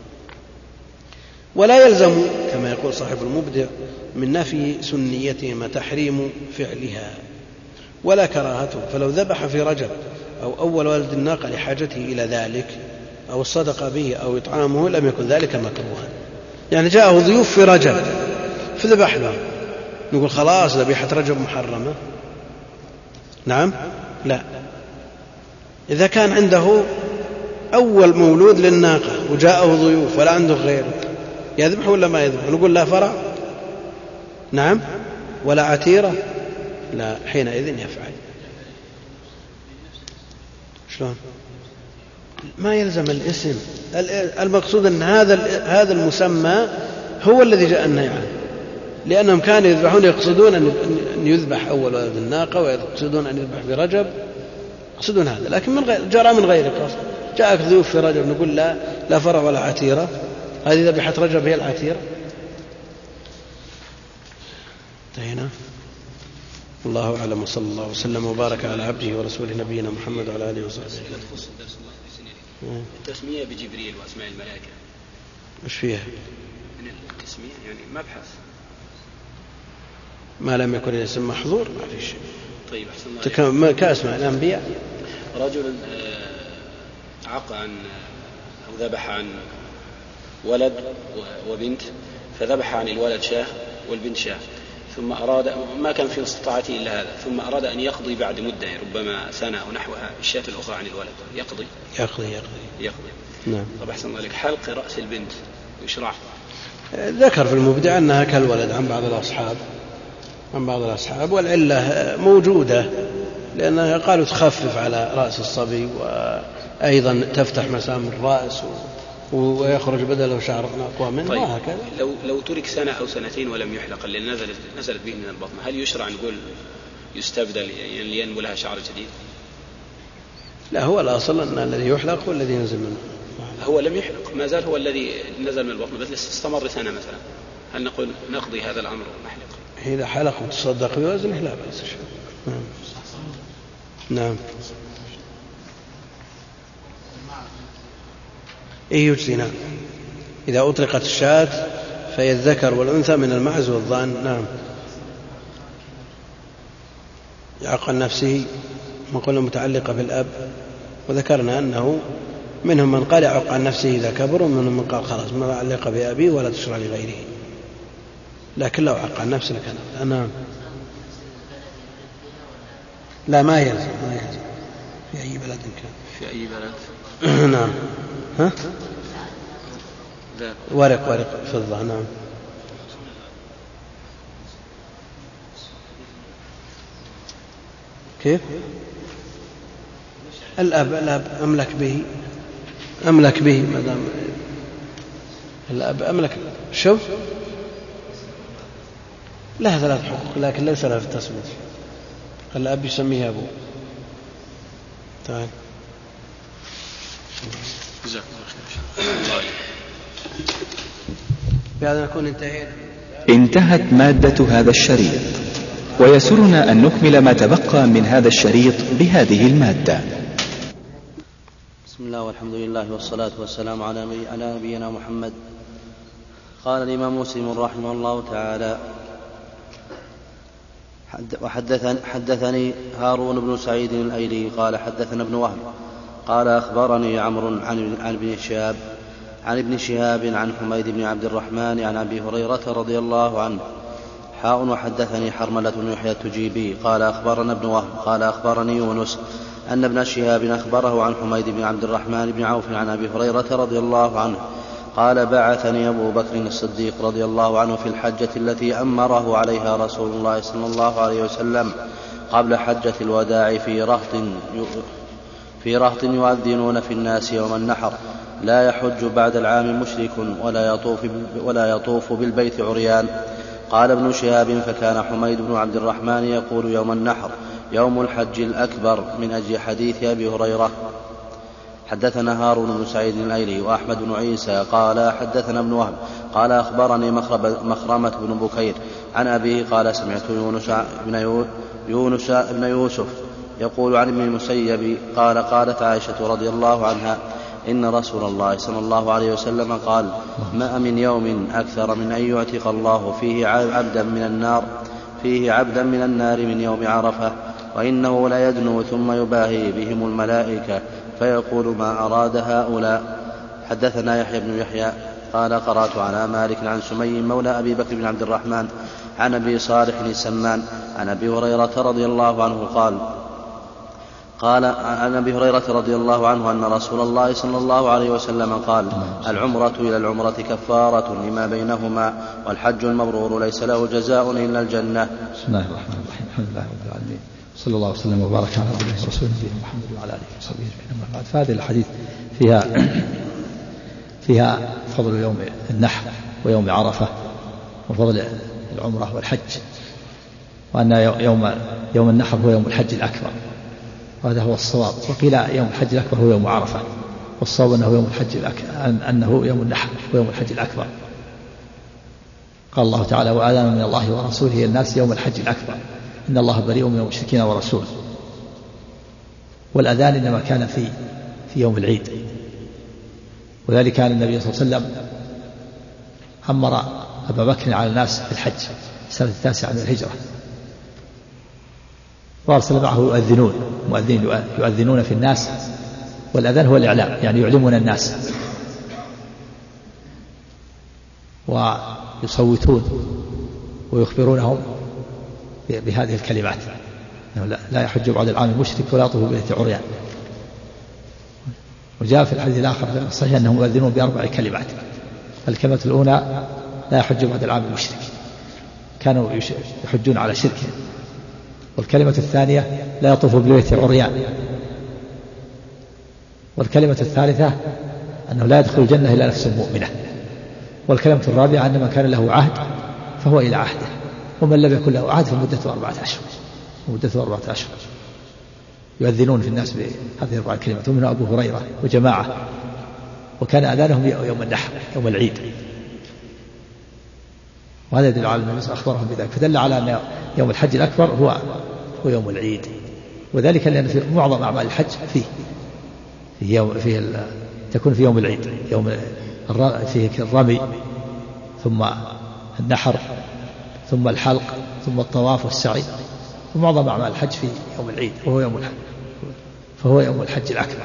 ولا يلزم كما يقول صاحب المبدع من نفي سنيتهما تحريم فعلها ولا كراهته، فلو ذبح في رجب أو أول ولد الناقة لحاجته إلى ذلك أو الصدقة به أو إطعامه لم يكن ذلك مكروها. يعني جاءه ضيوف في رجب فذبح له، نقول خلاص ذبيحة رجب محرمة؟ نعم، لا. إذا كان عنده أول مولود للناقة وجاءه ضيوف ولا عنده غيره يذبح ولا ما يذبح؟ نقول لا فرع، نعم، ولا عتيرة، لا، حينئذ يفعل. شلون؟ ما يلزم الاسم، المقصود أن هذا المسمى هو الذي جاء النهي عنه، لأنهم كانوا يذبحون يقصدون أن يذبح أول ولد الناقة ويقصدون أن يذبح في رجب، يقصدون هذا، لكن من غير جرى من غير قصد. جاءك ضيوف في رجب نقول لا فرع ولا عتيرة، هذه ذبيحة رجب هي العتيرة. انتهينا. الله أعلم، وصلى الله وسلم وبارك على عبده ورسوله نبينا محمد وعلى آله وصحبه. التسمية بجبريل وأسماء الملائكة وش فيها؟ من التسمية يعني مبحث ما لم يكن الاسم محظور ما في شيء. طيب أحسن. كأسماء الأنبياء، رجل عق عن أو ذبح عن ولد وبنت، فذبح عن الولد شاه والبنت شاه، ثم أراد، ما كان في استطاعته إلا هذا، ثم أراد أن يقضي بعد مدة ربما سنة أو نحوها الشاة الأخرى عن الولد، يقضي. نعم. طب أحسن الله عليك، حلق رأس البنت يشرع؟ ذكر في المبدع أنها كالولد عن بعض الأصحاب، والعلة موجودة لأنها قالوا تخفف على رأس الصبي، وأيضا تفتح مسام الرأس ويخرج بدله شعر أقوى منه. طيب لو ترك سنة أو سنتين ولم يحلق لأن نزلت به من البطن، هل يشرع نقول يستبدل لينمو لها شعر جديد؟ لا، هو الأصل أن الذي يحلق هو الذي ينزل منه. هو لم يحلق، ما زال هو الذي نزل من البطن، بس استمر سنة مثلا، هل نقول نقضي هذا الأمر ونحلق؟ إذا حلق وتصدق بوزنه لا بأس. نعم. يجزي. نعم. إذا أطلقت الشاة فهي الذكر والأنثى من المعز والضان. نعم. يعقل نفسه ما قلنا متعلقة بالأب، وذكرنا أنه منهم من قال يعق عن نفسه إذا كبر، ومنهم من قال خلاص ما علق بأبيه ولا تشرع لغيره، لكن لو عق عن نفسه لكان. نعم. لا، ما يلزم في أي بلد كان. في أي بلد. نعم. ها؟ ورق فضة. نعم. كيف؟ الأب أملك به ما دام الأب أملك. شوف، لها 3 حقوق لكن ليس لها في التسمية. الأب يسميه أبوه. تعال. بهذا نكون انتهت مادة هذا الشريط، ويسرنا أن نكمل ما تبقى من هذا الشريط بهذه المادة. بسم الله والحمد لله والصلاة والسلام على نبينا محمد. قال الإمام مسلم رحمه الله تعالى: حدثني هارون بن سعيد الأيلي قال حدثنا ابن وهب قال أخبرني عمرو عن ابن شهاب عن حميد بن عبد الرحمن عن أبي هريرة رضي الله عنه وحدثني حرملة بن يحيى التجيبي قال أخبرنا ابن وهب قال أخبرني يونس أن ابن شهاب أخبره عن حميد بن عبد الرحمن بن عوف عن أبي هريرة رضي الله عنه قال بعثني أبو بكر الصديق رضي الله عنه في الحجة التي أمره عليها رسول الله صلى الله عليه وسلم قبل حجة الوداع في رهط يؤذنون في الناس يوم النحر: لا يحج بعد العام مشرك ولا يطوف بالبيت عريان. قال ابن شهاب: فكان حميد بن عبد الرحمن يقول يوم النحر يوم الحج الأكبر من أجل حديث أبي هريرة. حدثنا هارون بن سعيد الأيلي وأحمد بن عيسى قال حدثنا ابن وهب قال أخبرني مخرمة بن بكير عن أبيه قال: سمعت يونس بن يوسف يقول عن ابن المسيب قال: قالت عائشة رضي الله عنها: إن رسول الله صلى الله عليه وسلم قال: ما من يوم أكثر من أن يعتق الله فيه عبدا من النار من يوم عرفة، وإنه لا يدنو ثم يباهي بهم الملائكة فيقول: ما أراد هؤلاء. حدثنا يحيى بن يحيى قال: قرأت على مالك عن سمي مولى أبي بكر بن عبد الرحمن عن أبي صالح السمان عن أبي هريرة رضي الله عنه قال عن أبي هريرة رضي الله عنه أن رسول الله صلى الله عليه وسلم قال: العمرة إلى العمرة كفارة لما بينهما، والحج المبرور ليس له جزاء إلا الجنة. بسم الله الرحمن الرحيم. الحمد لله رب العالمين، صلى الله وسلم وبارك على عبده ورسوله نبينا محمد وعلى آله وصحبه أجمعين. أما بعد، فهذه الحديث فيها فضل يوم النحر ويوم عرفة وفضل العمرة والحج، وأن يوم النحر هو يوم الحج الأكبر، وهذا هو الصواب. وقيل يوم الحج الأكبر هو يوم عرفة، والصواب أنه يوم الحج أنه يوم النحر ويوم الحج الأكبر. قال الله تعالى: وآذان من الله ورسوله إلى الناس يوم الحج الأكبر إن الله بريء من المشركين ورسوله. والأذان إنما كان في يوم العيد، وذلك كان النبي صلى الله عليه وسلم أمر أبا بكر على الناس في الحج السنة 9 من الهجرة، وأرسل معه يؤذنون في الناس، والأذان هو الإعلام، يعني يعلمون الناس ويصوتون ويخبرونهم بهذه الكلمات: لا يحج بعد العام مشرك ولا يطوف بالبيت عريان. وجاء في الحديث الآخر في الصحيح أنهم يؤذنون ب4 كلمات. الكلمة الأولى: لا يحج بعد العام مشرك، كانوا يحجون على شركهم. والكلمة الثانية: لا يطوف بالبيت عريان. والكلمة الثالثة: أنه لا يدخل الجنة إلا نفس مؤمنة. والكلمة الرابعة: أن من كان له عهد فهو إلى عهده، ومن لم يكن له عهد فمدته 4 أشهر. يؤذنون في الناس بهذه 4 كلمات، ومنهم أبو هريرة وجماعة، وكان أذانهم يوم النحر يوم العيد. وهذا يدل على النبي أخبرهم بذلك، فدل على أن يوم الحج الأكبر هو يوم العيد، وذلك لأن في معظم أعمال الحج تكون في يوم العيد، فيه الرمي ثم النحر ثم الحلق ثم الطواف والسعي، ومعظم أعمال الحج في يوم العيد فهو يوم الحج الأكبر.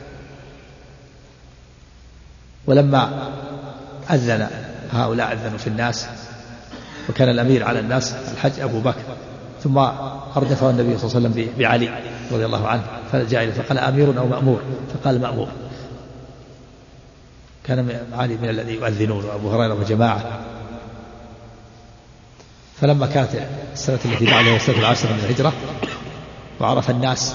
ولما أذن هؤلاء أذنوا في الناس، وكان الأمير على الناس الحج أبو بكر، ثم أردفه النبي صلى الله عليه وسلم بعلي رضي الله عنه، فجاء إليه فقال: أمير أو مأمور؟ فقال: مأمور. كان علي من الذي يؤذنون وأبو هريرة وجماعة. فلما كانت السنة التي بعدها السنة 10 من الهجرة، وعرف الناس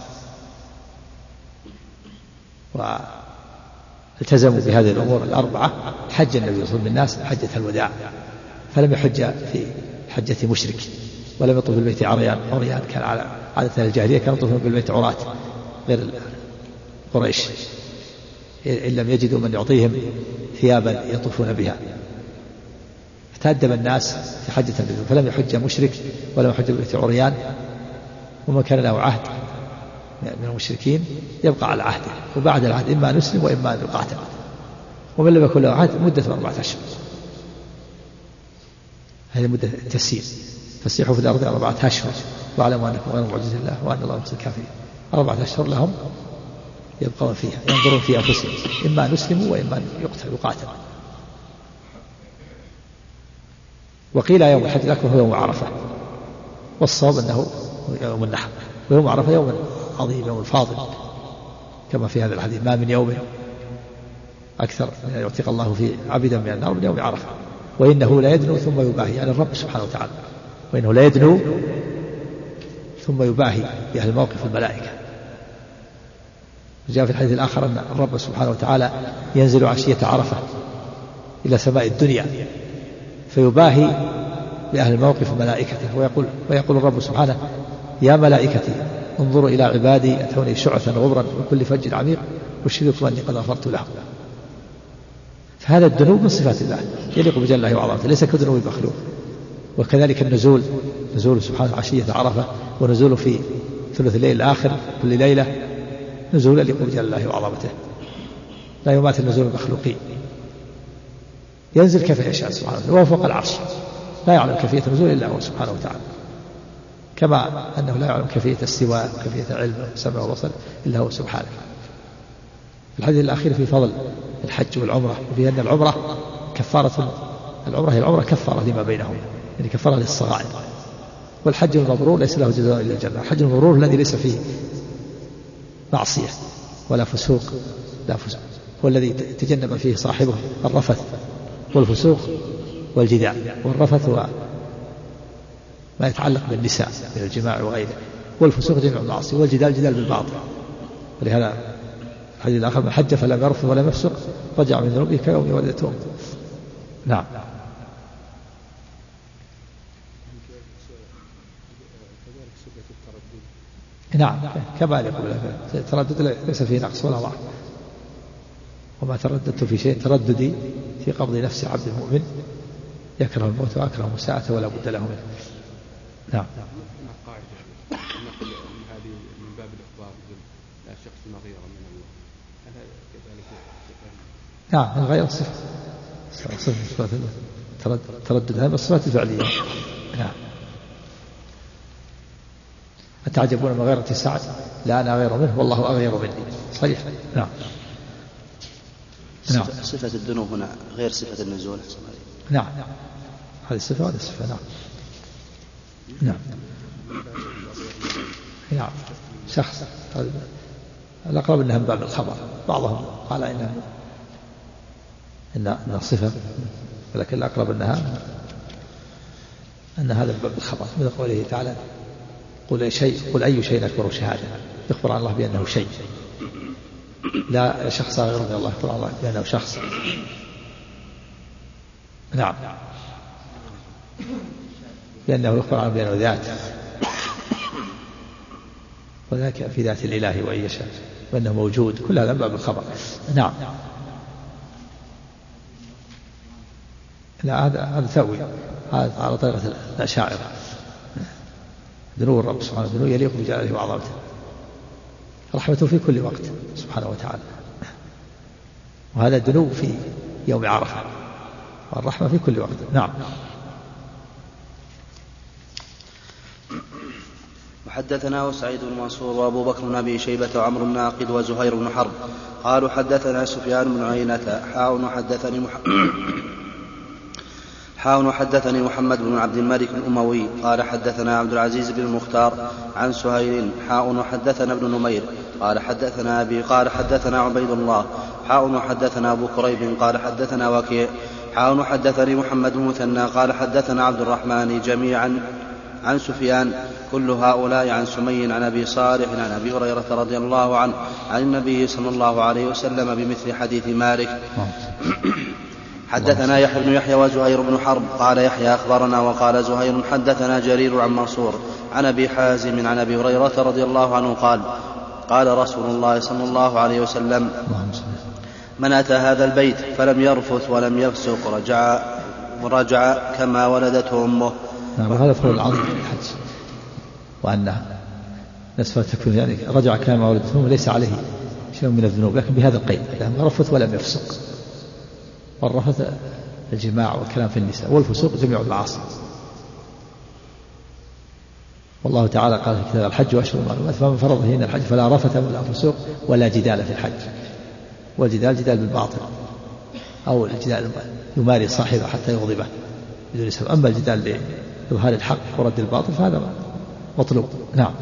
والتزموا بهذه الأمور 4، حج النبي صلى الله عليه وسلم بالناس حجة الوداع، فلم يحج في حجة مشرك، ولم يطوف بالبيت عريان. كان على عادة الجاهلية كانوا يطوفون بالبيت عراة غير قريش، إن لم يجدوا من يعطيهم ثيابا يطوفون بها. فتأدب الناس في حجة النبي، فلم يحج مشرك ولم يحج بالبيت عريان. ومن كان له عهد من المشركين يبقى على عهده، وبعد العهد إما نسلم وإما نقاتل. ومن لم يكن له عهد مدة 4 أشهر، هذه مدة التسيير. فسيحوا في الأرض 4 أشهر واعلموا أنكم غير معجز الله وأن الله يخزي الكافرين. 4 أشهر لهم يبقون فيها، ينظرون في أنفسهم، إما نسلم وإما يقاتل. وقيل يوم الحج الأكبر هو يوم عرفة، والصواب أنه يوم النحر. ويوم عرفة يوم عظيم، يوم فاضل، كما في هذا الحديث: ما من يوم أكثر من أن يعتق الله في عبدا من النار من يوم عرفة. وإنه لا يدنو ثم يباهي، يعني الرب سبحانه وتعالى، وإنه لا يدنو ثم يباهي بأهل الموقف الملائكة. جاء في الحديث الآخر أن الرب سبحانه وتعالى ينزل عشية عرفة إلى سماء الدنيا فيباهي بأهل الموقف ملائكته، ويقول الرب سبحانه: يا ملائكتي انظروا إلى عبادي أتوني شعثا غبرا من كل فج عميق أشهدكم أني قد غفرت لهم. فهذا الدنو من صفات الله يليق بجل الله وعظمته، ليس كدنو المخلوق. وكذلك النزول، نزول سبحانه عشية عرفة ونزول في ثلث الليل الآخر كل ليلة، نزول يليق بجل الله وعظمته، لا يماثل نزول المخلوقين. ينزل كيف يشاء سبحانه وتعالى وهو فوق العرش، لا يعلم كيفية النزول إلا هو سبحانه وتعالى، كما أنه لا يعلم كيفية السواء وكيفية العلم والسمع والبصر إلا هو سبحانه. الحديث الأخير في فضل الحج والعمرة، وفي أن العمرة كفارة، العمرة هي العمرة كفارة لما بينهم، يعني كفارة للصغائر. والحج المبرور ليس له جزاء إلا الجنة. الحج المبرور الذي ليس فيه معصية ولا فسوق، لا فسوق، هو الذي تجنب فيه صاحبه الرفث والفسوق والجدال. والرفث هو ما يتعلق بالنساء من الجماع وغيره، والفسوق جميع المعاصي، والجدال جدال بالباطل. ولهذا الحديث الآخر: من حج فلم يرفث ولم يفسق رجع من ذنوبه كيوم ولدته أمه. نعم. نعم كما يقول التردد ليس فيه نقص ولا ضعف. وما ترددت في شيء ترددي في قبض نفس عبد المؤمن يكره الموت وأكره الساعة ولا بد له منه. نعم. هذه من باب الإخبار لا شخص مغير من الله، هذا كذلك؟ نعم الغير صفة تردد هذا الصفات الفعلية. نعم. أتعجبون من غيرة سعد لا أنا غير منه والله أغير مني، صحيح. نعم. نعم. صفة الدنو هنا غير صفة النزول. نعم هذه الصفة وهذه الصفة. نعم. نعم. نعم شخص الأقرب أنها من باب الخبر، بعضهم قال إن صفة، ولكن الأقرب أن هذا من باب الخبر، من قوله تعالى: قل أي شيء أكبر شهادة، يخبر عن الله بأنه شيء، لا شخص غير من الله، يخبر عن الله بأنه شخص. نعم بأنه يخبر عنه بأنه ذات، وذلك في ذات الإله وإن يشاء، وأنه موجود، كل هذا من باب الخبر. نعم. لا هذا تأويل، هذا على طريقة الأشاعرة. دنو الرب سبحانه دنو يليق بجلاله وعظمته، رحمته في كل وقت سبحانه وتعالى، وهذا دنو في يوم عرفة، والرحمة في كل وقت. نعم. وحدثنا سعيد بن منصور وأبو بكر بن أبي شيبة وعمرو الناقد وزهير بن حرب قالوا حدثنا سفيان بن عيينة وحدثني محمد بن عبد الملك الأموي قال حدثنا عبد العزيز بن المختار عن سهيل وحدثنا ابن نمير قال حدثنا أبي قال حدثنا عبيد الله وحدثنا أبو كريب قال حدثنا وكيع وحدثني محمد بن مثنى قال حدثنا عبد الرحمن جميعا عن سفيان كل هؤلاء عن سمي عن أبي صالح عن أبي هريرة رضي الله عنه عن النبي صلى الله عليه وسلم بمثل حديث مالك. حدثنا يحيى بن يحيى وزهير بن حرب قال يحيى أخبرنا وقال زهير حدثنا جرير عن منصور عن أبي حازم عن أبي هريرة رضي الله عنه قال رسول الله صلى الله عليه وسلم: من أتى هذا البيت فلم يرفث ولم يفسق رجع كما ولدته أمه. وهذا فضل العظيم في الحج، وأن نسبة تكون يعني رجع كما ولدته أمه ليس عليه شيء من الذنوب، لكن بهذا القيد: لم يرفث ولم يفسق. والرفث الجماع والكلام في النساء، والفسوق جميع المعاصي. والله تعالى قال في كتاب: الحج أشهر معلومات فمن فرض فيهن الحج فلا رفث ولا فسوق ولا جدال في الحج. والجدال جدال بالباطل، أو الجدال يماري صاحبه حتى يغضبه بدون سبب. أما الجدال لإظهار الحق ورد الباطل فهذا مطلوب. نعم.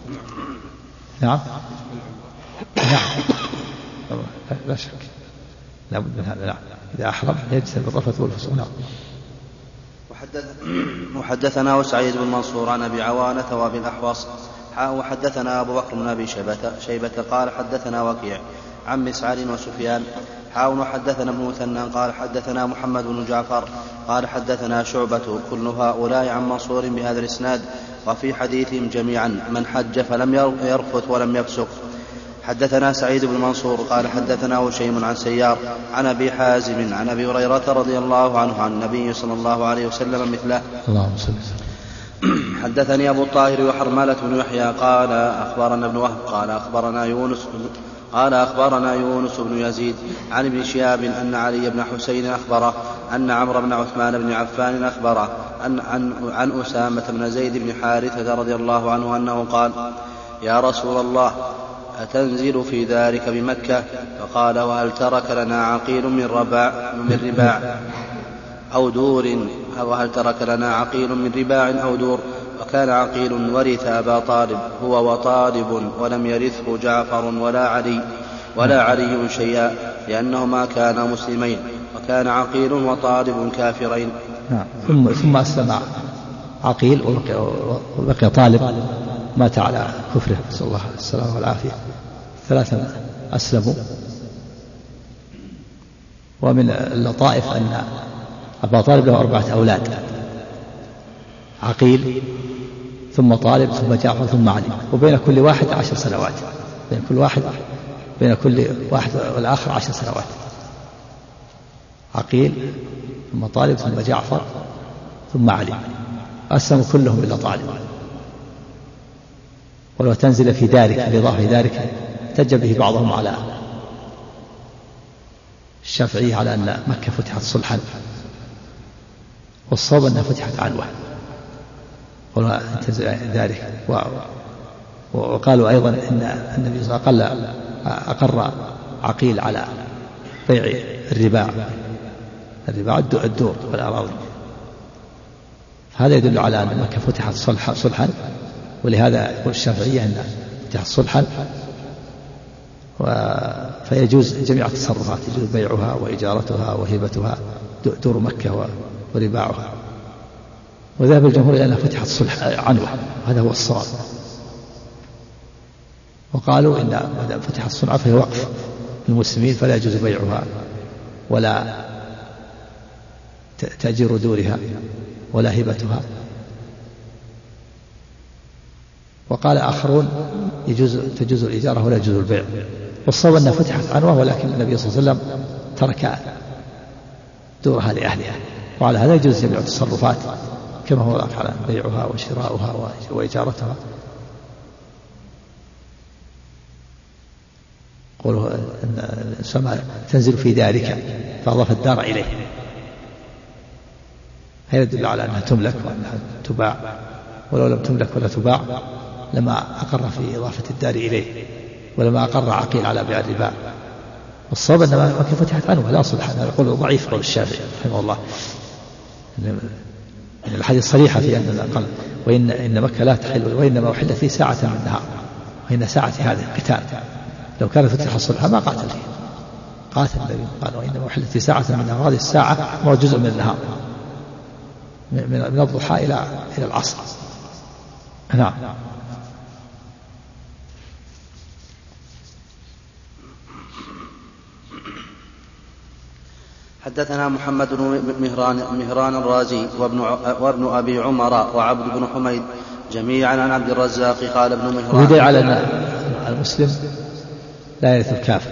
نعم. نعم لا شك. لا بد من هذا. لا إذا أحرم يجتنب الرفث والفسوق. وحدثنا سعيد بن منصور عن أبي عوانة وأبي الأحوص وحدثنا أبو بكر بن أبي شيبة قال حدثنا وكيع عن مسعر وسفيان وحدثنا ابن مثنى قال حدثنا محمد بن جعفر قال حدثنا شعبة كل هؤلاء عن منصور بهذا الإسناد وفي حديثهم جميعا من حج فلم يرفث ولم يفسق. حدثنا سعيد بن منصور قال حدثنا هشيم عن سيار عن أبي حازم عن أبي هريرة رضي الله عنه عن النبي صلى الله عليه وسلم مثله. حدثني أبو الطاهر وحرملة بن يحيى قال أخبرنا ابن وهب قال أخبرنا يونس بن يزيد عن ابن شهاب أن علي بن حسين أخبره أن عمرو بن عثمان بن عفان أخبره عن أسامة بن زيد بن حارثة رضي الله عنه أنه قال يا رسول الله أتنزل في ذلك بمكة؟ فقال وهل ترك لنا عقيل من رباع أو دور وهل ترك لنا عقيل من رباع أو دور؟ وكان عقيل ورث أبا طالب هو وطالب ولم يرثه جعفر ولا علي شيئا لأنهما كانا مسلمين وكان عقيل وطالب كافرين. ثم أسلم عقيل وبقي طالب مات على كفره نسأل الله السلامة والعافية. 3 أسلموا. ومن اللطائف أن أبا طالب له 4 أولاد عقيل ثم طالب ثم جعفر ثم علي وبين كل واحد 10 سنوات بين كل واحد والآخر 10 سنوات. عقيل ثم طالب ثم جعفر ثم علي أسلموا كلهم إلا طالب. ولو تنزل في ذلك الإضافة ذلك احتج به بعضهم على الشافعي على أن مكة فتحت صلحا والصواب أنها فتحت عنوة ولو تنزل ذلك. وقالوا أيضا إن النبي صلى الله عليه وسلم أقر عقيل على بيع الرباع الدور والأراضي. هذا يدل على أن مكة فتحت صلحا ولهذا يقول الشافعية أن فتحت صلحا فيجوز جميع التصرفات يجوز بيعها وإجارتها وهبتها دور مكة ورباعها. وذهب الجمهور إلى أنها فتحت صلح عنوة هذا هو الصواب. وقالوا إن فتحت صلحا فهي وقف المسلمين فلا يجوز بيعها ولا تأجير دورها ولا هبتها. وقال آخرون تجوز الإجارة ولا يجوز البيع. والصواب أنها فتحت عنوة ولكن النبي صلى الله عليه وسلم ترك دورها لأهلها وعلى هذا يجوز جميع التصرفات كما هو على بيعها وشراؤها وإجارتها. قوله أن السماء تنزل في ذلك فأضاف الدار إليه هذا يدل على أنها تملك وأنها تباع ولو لم تملك ولا تباع لما أقر في إضافة الدار إليه ولما أقر عقيل على بيع الربا. والصواب أن مكة فتحت عنه لا صلح. هذا قول ضعيف قول الشافعي رحمه الله. إن الحديث صريحة في أن إن مكة لا تحل وإنما أحلت في ساعة من النهار وإن ساعة هذا قتال لو كان فتح الصلح ما قاتل فيه. قاتل النبي قال وإنما أحلت في ساعة من النهار. هذه الساعة هو جزء من النهار من الضحى إلى العصر. نعم. حدثنا محمد بن مهران الرازي وابن أبي عمر وعبد بن حميد جميعا عن عبد الرزاق قال ابن مهران يدعي على أن المسلم لا يرث الكافر.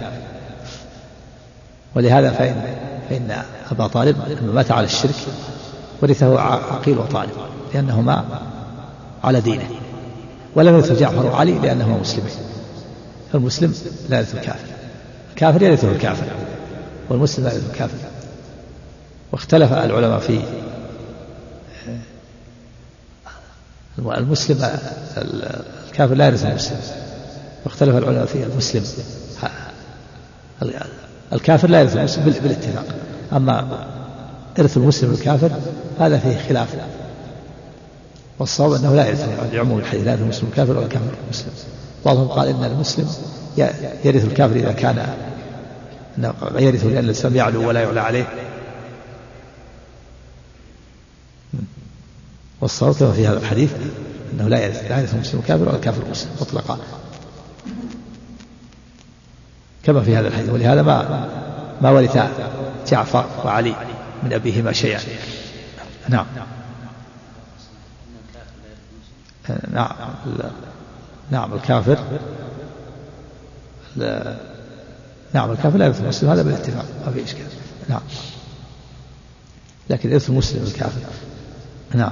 ولهذا فإن أبا طالب لما مات على الشرك ورثه عقيل وطالب لأنهما على دينه ولم يرث جعفر وعلي لأنهما مسلمين. فالمسلم لا يرث الكافر. الكافر يرثه الكافر والمسلم لا يرث الكافر. واختلف العلماء في المسلم الكافر لا يرث المسلم. واختلف العلماء في المسلم الكافر لا يرث المسلم بالاتفاق. أما إرث المسلم الكافر هذا فيه خلاف. والصواب أنه لا يرث لعموم الحديث لا يرث المسلم الكافر ولا الكافر المسلم. بعضهم قال إن المسلم يرث الكافر إذا كان أنه يرث لأن الإسلام يعلو ولا يعلى عليه. والصواب كما في هذا الحديث أنه لا يرث المسلم كافر ولا كافر مسلم مطلقا كما في هذا الحديث. ولهذا ما ورث جعفر وعلي من أبيهما شيئا. نعم. نعم الكافر لا يرث المسلم، هذا بالاتفاق ما في إشكال. نعم. لكن يرث المسلم الكافر. نعم.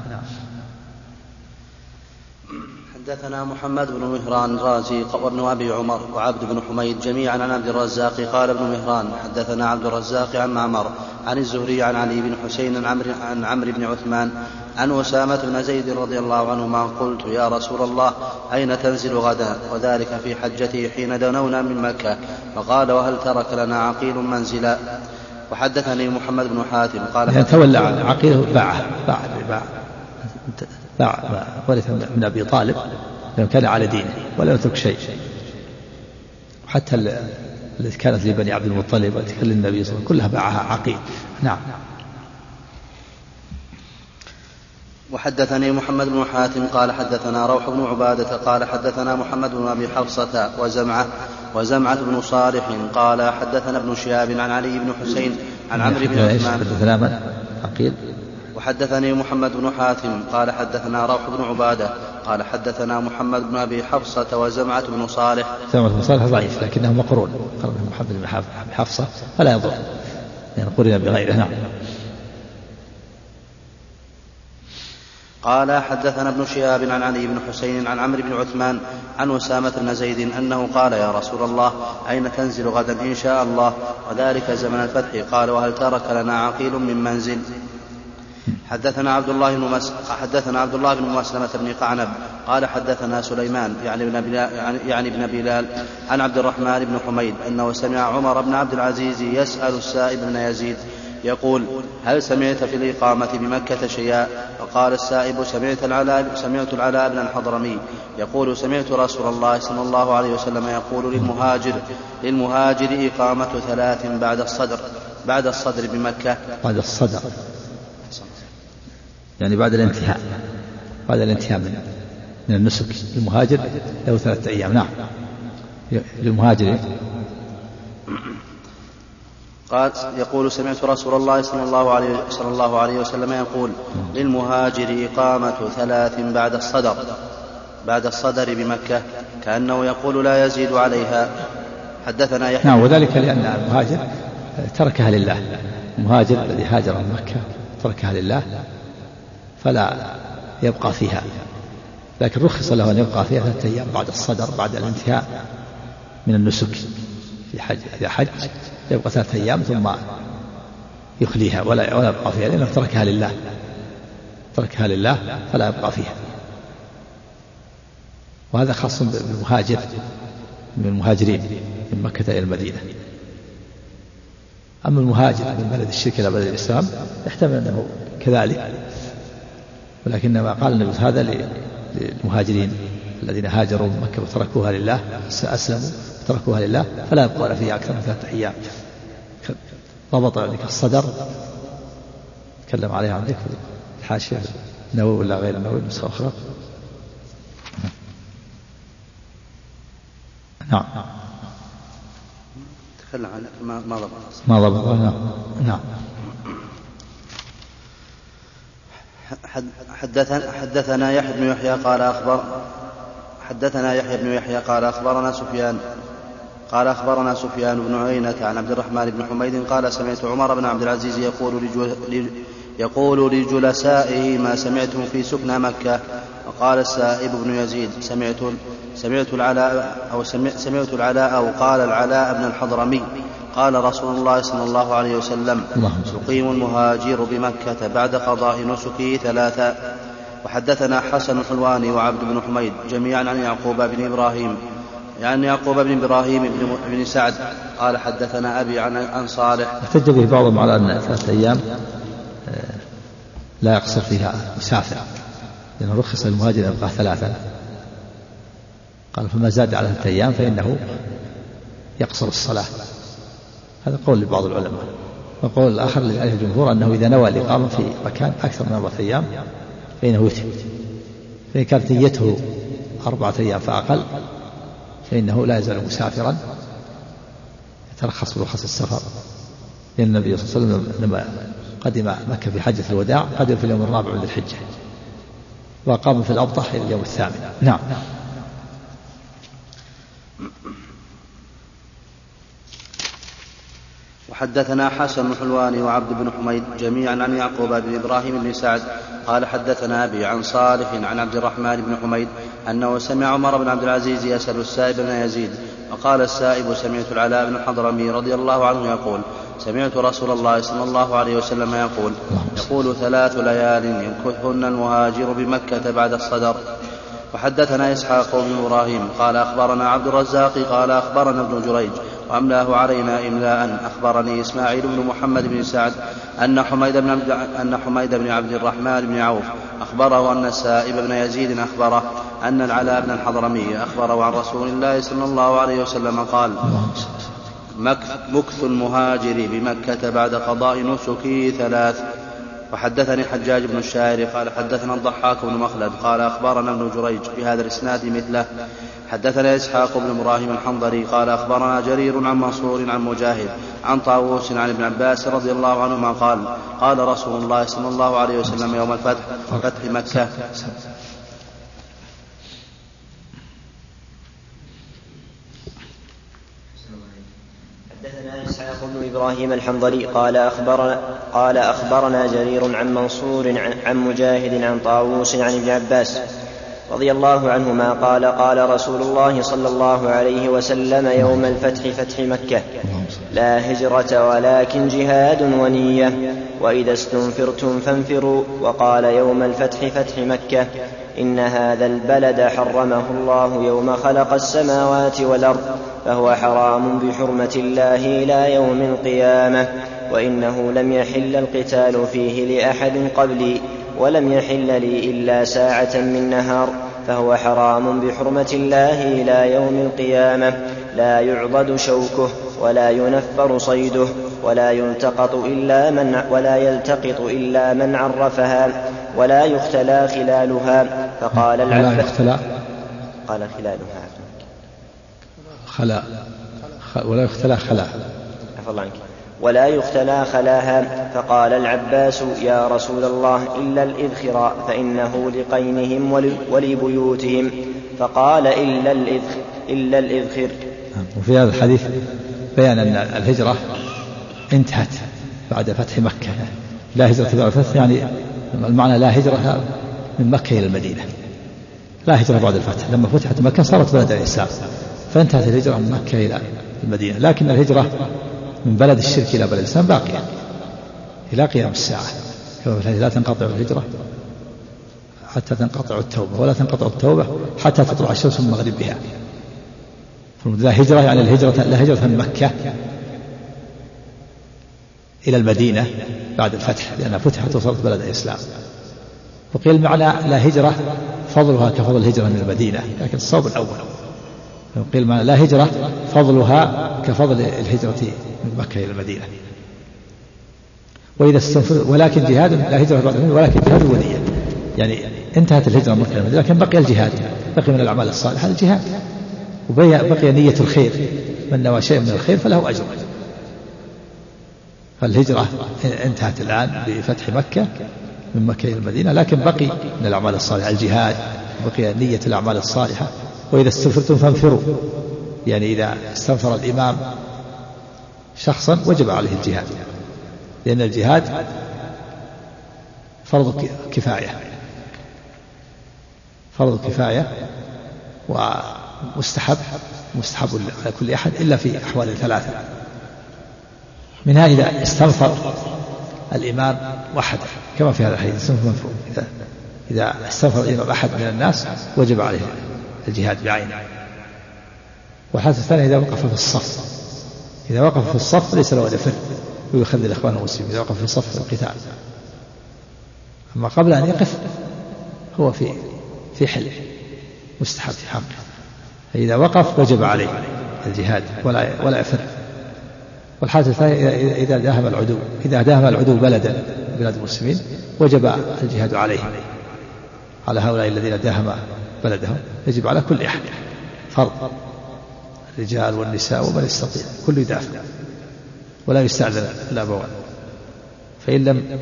حدثنا محمد بن مهران الرازي وابن أبي عمر وعبد بن حميد جميعا عن عبد الرزاق قال ابن مهران حدثنا عبد الرزاق عن معمر عن الزهري عن علي بن حسين عن عمرو بن عثمان عن أسامة بن زيد رضي الله عنهما قلت يا رسول الله أين تنزل غدا؟ وذلك في حجته حين دنونا من مكة، فقال وهل ترك لنا عقيل منزلا؟ وحدثني محمد بن حاتم قال يعني تولى عقيله باع ورث من أبي طالب لأنه كان على دينه ولم يترك شيء، حتى التي كانت لبني عبد المطلب والتي كان للنبي صلى الله عليه وسلم كلها باعها عقيل. نعم. وحدثني محمد بن حاتم قال حدثنا روح بن عبادة قال حدثنا محمد بن أبي حفصة وزمعة بن صالح قال حدثنا ابن شهاب عن علي بن حسين عن عمرو بن عثمان عقيل. وحدثني محمد بن حاتم قال حدثنا روح بن عبادة قال حدثنا محمد بن أبي حفصة وزمعة بن صالح. زمعة بن صالح ضعيف لكنه مقرون، قرن محمد بن حفصة فلا يضر يعني قرن بغيره. نعم. قال حدثنا ابن شهاب عن علي بن حسين عن عمرو بن عثمان عن أسامة بن زيد أنه قال يا رسول الله أين تنزل غدا إن شاء الله؟ وذلك زمن الفتح. قال وهل ترك لنا عقيل من منزل؟ حدثنا عبد الله بن مسلمة بن قعنب قال حدثنا سليمان يعني ابن بلال عن عبد الرحمن بن حميد أنه سمع عمر بن عبد العزيز يسأل السائب بن يزيد يقول هل سمعت في الإقامة بمكة شيئا؟ فقال السائب سمعت العلاء بن الحضرمي يقول سمعت رسول الله صلى الله عليه وسلم يقول للمهاجر إقامة 3 بعد الصدر بمكة. بعد الصدر يعني بعد الانتهاء من النسك. المهاجر له 3 أيام. نعم. للمهاجر قال يقول سمعت رسول الله صلى الله عليه وسلم يقول للمهاجر إقامة 3 بعد الصدر بمكة، كأنه يقول لا يزيد عليها. حدثنا يحيى. نعم. وذلك لأن المهاجر تركها لله. المهاجر الذي هاجر من مكة تركها لله فلا يبقى فيها، لكن رخص له أن يبقى فيها 3 أيام بعد الصدر بعد الانتهاء من النسك في حج. إذا حج يبقى 3 أيام ثم يخليها ولا يبقى فيها لأنه تركها لله فلا يبقى فيها. وهذا خاص بالمهاجر من المهاجرين من مكة إلى المدينة. أما المهاجر من بلد الشرك إلى بلد الإسلام يحتمل أنه كذلك، ولكنما قال النبي هذا للمهاجرين الذين هاجروا من مكة وتركوها لله أسلموا وتركوها لله فلا يبقون فيها أكثر من 3 أيام. ضبط ذلك الصدر تكلم عليها عندك في الحاشية النووي ولا غير النووي نسخة أخرى. نعم. تكلم عن ما ضبط. نعم. حدثنا يحيى بن يحيى قال أخبرنا سفيان بن عيينة عن عبد الرحمن بن حميد قال سمعت عمر بن عبد العزيز يقول لجلسائه ما سمعتم في سكنى مكة. وقال السائب بن يزيد سمعت العلاء أو قال العلاء بن الحضرمي قال رسول الله صلى الله عليه وسلم يقيم المهاجر بمكة بعد قضاء نسكه 3. وحدثنا حسن الحلواني وعبد بن حميد جميعا عن يعقوب بن إبراهيم بن سعد قال حدثنا أبي عن صالح. احتج به بعضهم على أن 3 أيام لا يقصر فيها مسافر لأنه رخص للمهاجر يبقى 3. قال فما زاد على 3 أيام فإنه يقصر الصلاة هذا قول لبعض العلماء. والقول الآخر لأهل الجمهور أنه إذا نوى الإقامة في مكان أكثر من 4 أيام فإنه يتم. فإن كانت نيته 4 أيام فأقل فإنه لا يزال مسافرا يترخص برخص السفر، لأن النبي صلى الله عليه وسلم لما قدم مكة في حجة الوداع قدم في اليوم الرابع من الحجة وقام في الأبطح إلى اليوم 8. نعم. وحدثنا حسن الحلواني وعبد بن حميد جميعا عن يعقوب بن إبراهيم بن سعد قال حدثنا أبي عن صالح عن عبد الرحمن بن حميد أنه سمع عمر بن عبد العزيز يسأل السائب بن يزيد فقال السائب سمعت العلاء بن الحضرمي رضي الله عنه يقول سمعت رسول الله صلى الله عليه وسلم يقول 3 ليال يمكثهن المهاجر بمكة بعد الصدر. وحدثنا إسحاق بن إبراهيم قال أخبرنا عبد الرزاق قال أخبرنا ابن جريج وأملاه علينا إملاء. أخبرني إسماعيل بن محمد بن سعد أن حميد بن عبد الرحمن بن عوف أخبره أن السائب بن يزيد أخبره أن العلاء بن الحضرمي أخبره عن رسول الله صلى الله عليه وسلم قال مكث المهاجر بمكة بعد قضاء نسكه 3. وحدثني حجاج بن الشاعر قال حدثنا الضحاك بن مخلد قال أخبرنا ابن جريج بهذا الإسناد مثله. حدثنا إسحاق بن إبراهيم الحنظلي قال أخبرنا جرير عن منصور عن مجاهد عن طاووس عن ابن عباس رضي الله عنهما قال قال رسول الله صلى الله عليه وسلم يوم فتح مكة حدثنا إسحاق بن إبراهيم الحنظلي قال أخبرنا جرير عن منصور عن مجاهد عن طاووس عن ابن عباس رضي الله عنهما قال قال رسول الله صلى الله عليه وسلم يوم الفتح فتح مكة لا هجرة ولكن جهاد ونية وإذا استنفرتم فانفروا. وقال يوم الفتح فتح مكة إن هذا البلد حرمه الله يوم خلق السماوات والأرض فهو حرام بحرمة الله إلى يوم القيامة وإنه لم يحل القتال فيه لأحد قبلي ولم يحل لي إلا ساعة من نهار فهو حرام بحرمة الله إلى يوم القيامة لا يعضد شوكه ولا ينفر صيده ولا يلتقط إلا من عرفها ولا يختلى خلالها. فقال العباس قال خلالها ولا يختلى خلاها ولا يختلى خلاها. فقال العباس يا رسول الله إلا الإذخر فإنه لقينهم ولبيوتهم. فقال إلا الإذخر. وفي هذا الحديث بيان أن الهجرة انتهت بعد فتح مكة. لا هجرة بعد الفتح يعني المعنى لا هجرة من مكة إلى المدينة، لا هجرة بعد الفتح. لما فتحت مكة صارت بلد الإسلام فانتهت الهجرة من مكة إلى المدينة، لكن الهجرة من بلد الشرك إلى بلد الإسلام باقية إلى قيام الساعة. لا تنقطع الهجرة حتى تنقطع التوبة ولا تنقطع التوبة حتى تطلع الشمس من مغربها. لا هجرة يعني لا هجرة من مكة إلى المدينة بعد الفتح لأنها فتحت وصارت بلد الإسلام. وقيل معنى لا هجرة فضلها كفضل الهجرة من المدينة، لكن الصواب الأول. وقيل معنى لا هجرة فضلها كفضل الهجرة من مكة إلى المدينة. وإذا ولكن جهاد لا هجرة بعد ولكن جهاد ونية، يعني انتهت الهجرة من مكة إلى المدينة لكن بقي الجهاد، بقي من الأعمال الصالحة الجهاد، وبقي نية الخير، من نوى شيء من الخير فله أجر. فالهجرة انتهت الآن بفتح مكة من مكة إلى المدينة، لكن بقي من الأعمال الصالحة الجهاد، بقي نية الأعمال الصالحة. وإذا استنفرتم فانفروا، يعني إذا استنفر الإمام شخصا وجب عليه الجهاد، لأن الجهاد فرض كفاية ومستحب على كل أحد إلا في أحوال 3. منها إذا استنفر الإمام وحده كما في هذا الحديث إذا استنفر الإمام أحد من الناس وجب عليه الجهاد بعينه. والحالة الثانية إذا وقف في الصف ليس له أن يفر ويخذل الإخوان المسلمين إذا وقف في الصف في القتال. أما قبل أن يقف هو في حل مستحب في حقه، فإذا وقف وجب عليه الجهاد ولا يفر. والحالة الثانية إذا داهم العدو بلدا بلاد المسلمين وجب الجهاد عليهم، على هؤلاء الذين داهم بلدهم يجب على كل أحد فرض، الرجال والنساء ومن يستطيع كل يدافع ولا يستعذن الأبوان. فإن لم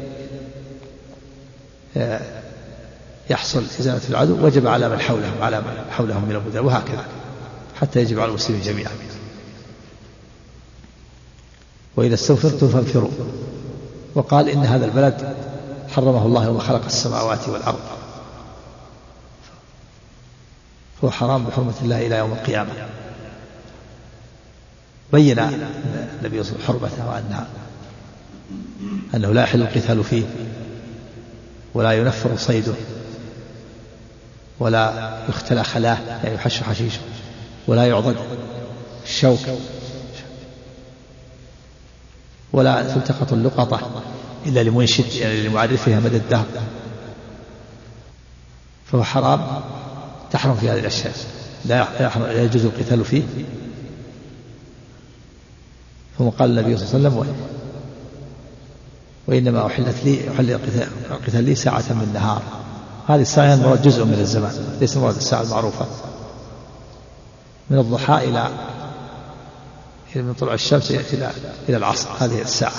يحصل إزالة العدو وجب على من حولهم من البلدان، وهكذا حتى يجب على المسلمين جميعا. وإذا استنفرتم فانفروا. وقال إن هذا البلد حرمه الله يوم خلق السماوات والأرض، فهو حرام بحرمة الله إلى يوم القيامة. بين النبي صلى الله عليه وسلم حرمته وأنه لا يحل القتال فيه ولا ينفر صيده ولا يختلى خلاه، يعني يحش حشيشه، ولا يعضد الشوك، ولا تلتقط اللقطة إلا لمنشد، يعني لمعرفها مدى الدهر. فهو حرام تحرم في هذه الأشياء، لا يجوز القتال فيه. ثم قال النبي صلى الله عليه وسلم وإنما أحل القتال لي ساعة من النهار. هذه الساعة مراد جزء من الزمان، ليس مراد الساعة المعروفة من الضحى إلى من طلوع الشمس إلى العصر، هذه الساعة.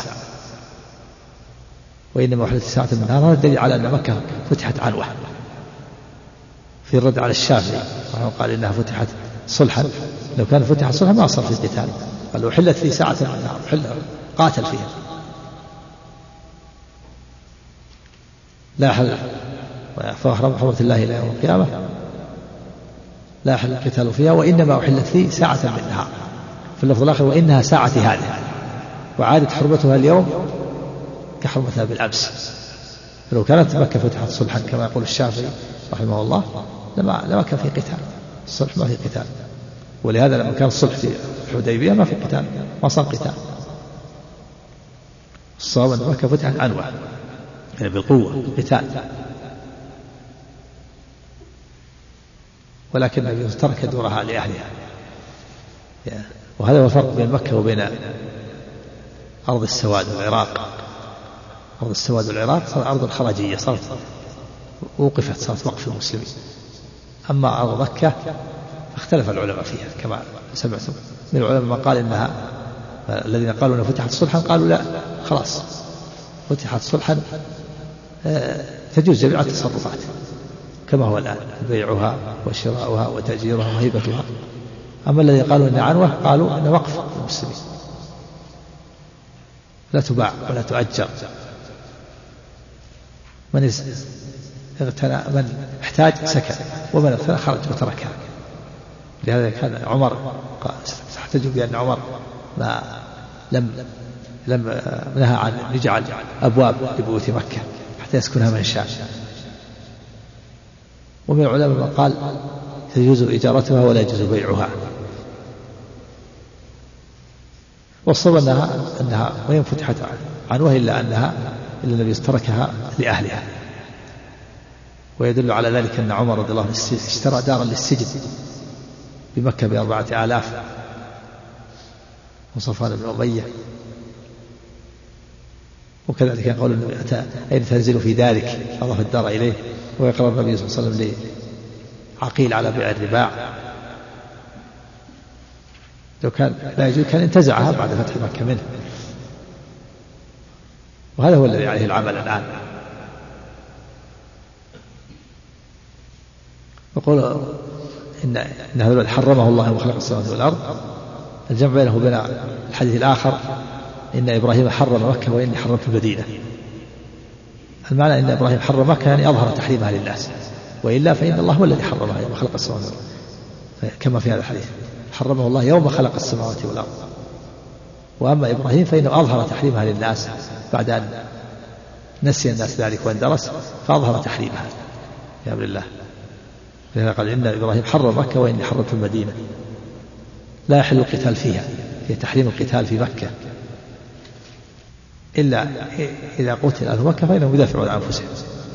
وإنما أحلت ساعة من النهار. هذا دليل على أن مكة فتحت عنوة، في الرد على الشافعي قال إنها فتحت صلحا، لو كان فتحت صلحا ما صار في قتال، قال لو حلت في ساعة من النهار قاتل فيها. لا حل فأحرم حرمة الله إلى يوم القيامة، لا يحل القتال فيها. وإنما أحلت في ساعة من النهار، في اللفظ الآخر وإنها ساعة هذه، وعادت حرمتها اليوم كحرمتها بالأمس. فلو كانت مكة فتحت صلحا كما يقول الشافعي رحمه الله لما كان في قتال. الصلح ما في قتال، ولهذا لما كان الصلح في الحديبية ما في قتال، ما صار قتال. الصواب أن مكة فتحت عنوة، يعني بالقوة قتال، ولكن النبي ترك دورها لأهلها. وهذا هو الفرق بين مكة وبين أرض السواد والعراق. أرض السواد والعراق صارت أرض خراجية، صارت وقفت، صارت وقف المسلمين. أما أرض مكة فاختلف العلماء فيها كما سمعتم من العلماء قال إنها، الذين قالوا أنها فتحت صلحا قالوا لا خلاص فتحت صلحا تجوز جميع التصرفات كما هو الآن، بيعها وشراؤها وتأجيرها وهيبتها. أما الذين قالوا إن عنوة قالوا إن وقف المسلمين لا تباع ولا تؤجر. من احتاج سكن، ومن اغتنى خرج وتركها. لهذا كان عمر تحتج بأن عمر ما لم نهى عن يجعل أبواب لبيوت مكة حتى يسكنها من شاء. ومن العلماء من قال يجوز إجارتها ولا يجوز بيعها. والصواب أنها وين فتحت عنوة إلا النبي تركها لأهلها. ويدل على ذلك أن عمر رضي الله عنه اشترى دارا للسجن بمكة ب4,000 وصفوان بن أمية. وكذلك يقول النبي أين تنزل في ذلك؟ أضاف الدار إليه. ويقرأ النبي صلى الله عليه وسلم لعقيل على بيع الرباع، لو كان لا يجوز كان انتزعها بعد فتح مكة منه. وهذا هو الذي عليه العمل الآن. يقول إن هذا حرمه الله يوم خلق السماوات والأرض. الجمع بينه وبين الحديث الآخر إن إبراهيم حرم مكة وإني حرمت المدينة. المعنى إن إبراهيم حرم مكة يعني أظهر تحريمها للناس، وإلا فإن الله هو الذي حرمها يوم خلق السماوات والأرض كما في هذا الحديث، حرمه الله يوم خلق السماوات والأرض. وأما إبراهيم فإنه أظهر تحريمها للناس بعد أن نسي الناس ذلك واندرس، فأظهر تحريمها يا أمر الله. لذلك قال إن إبراهيم حرم مكة وإني حرمت المدينة. لا يحل القتال فيها، في تحريم القتال في مكة إلا إذا قتل أهل مكة فإنهم يدافعون عن أنفسهم.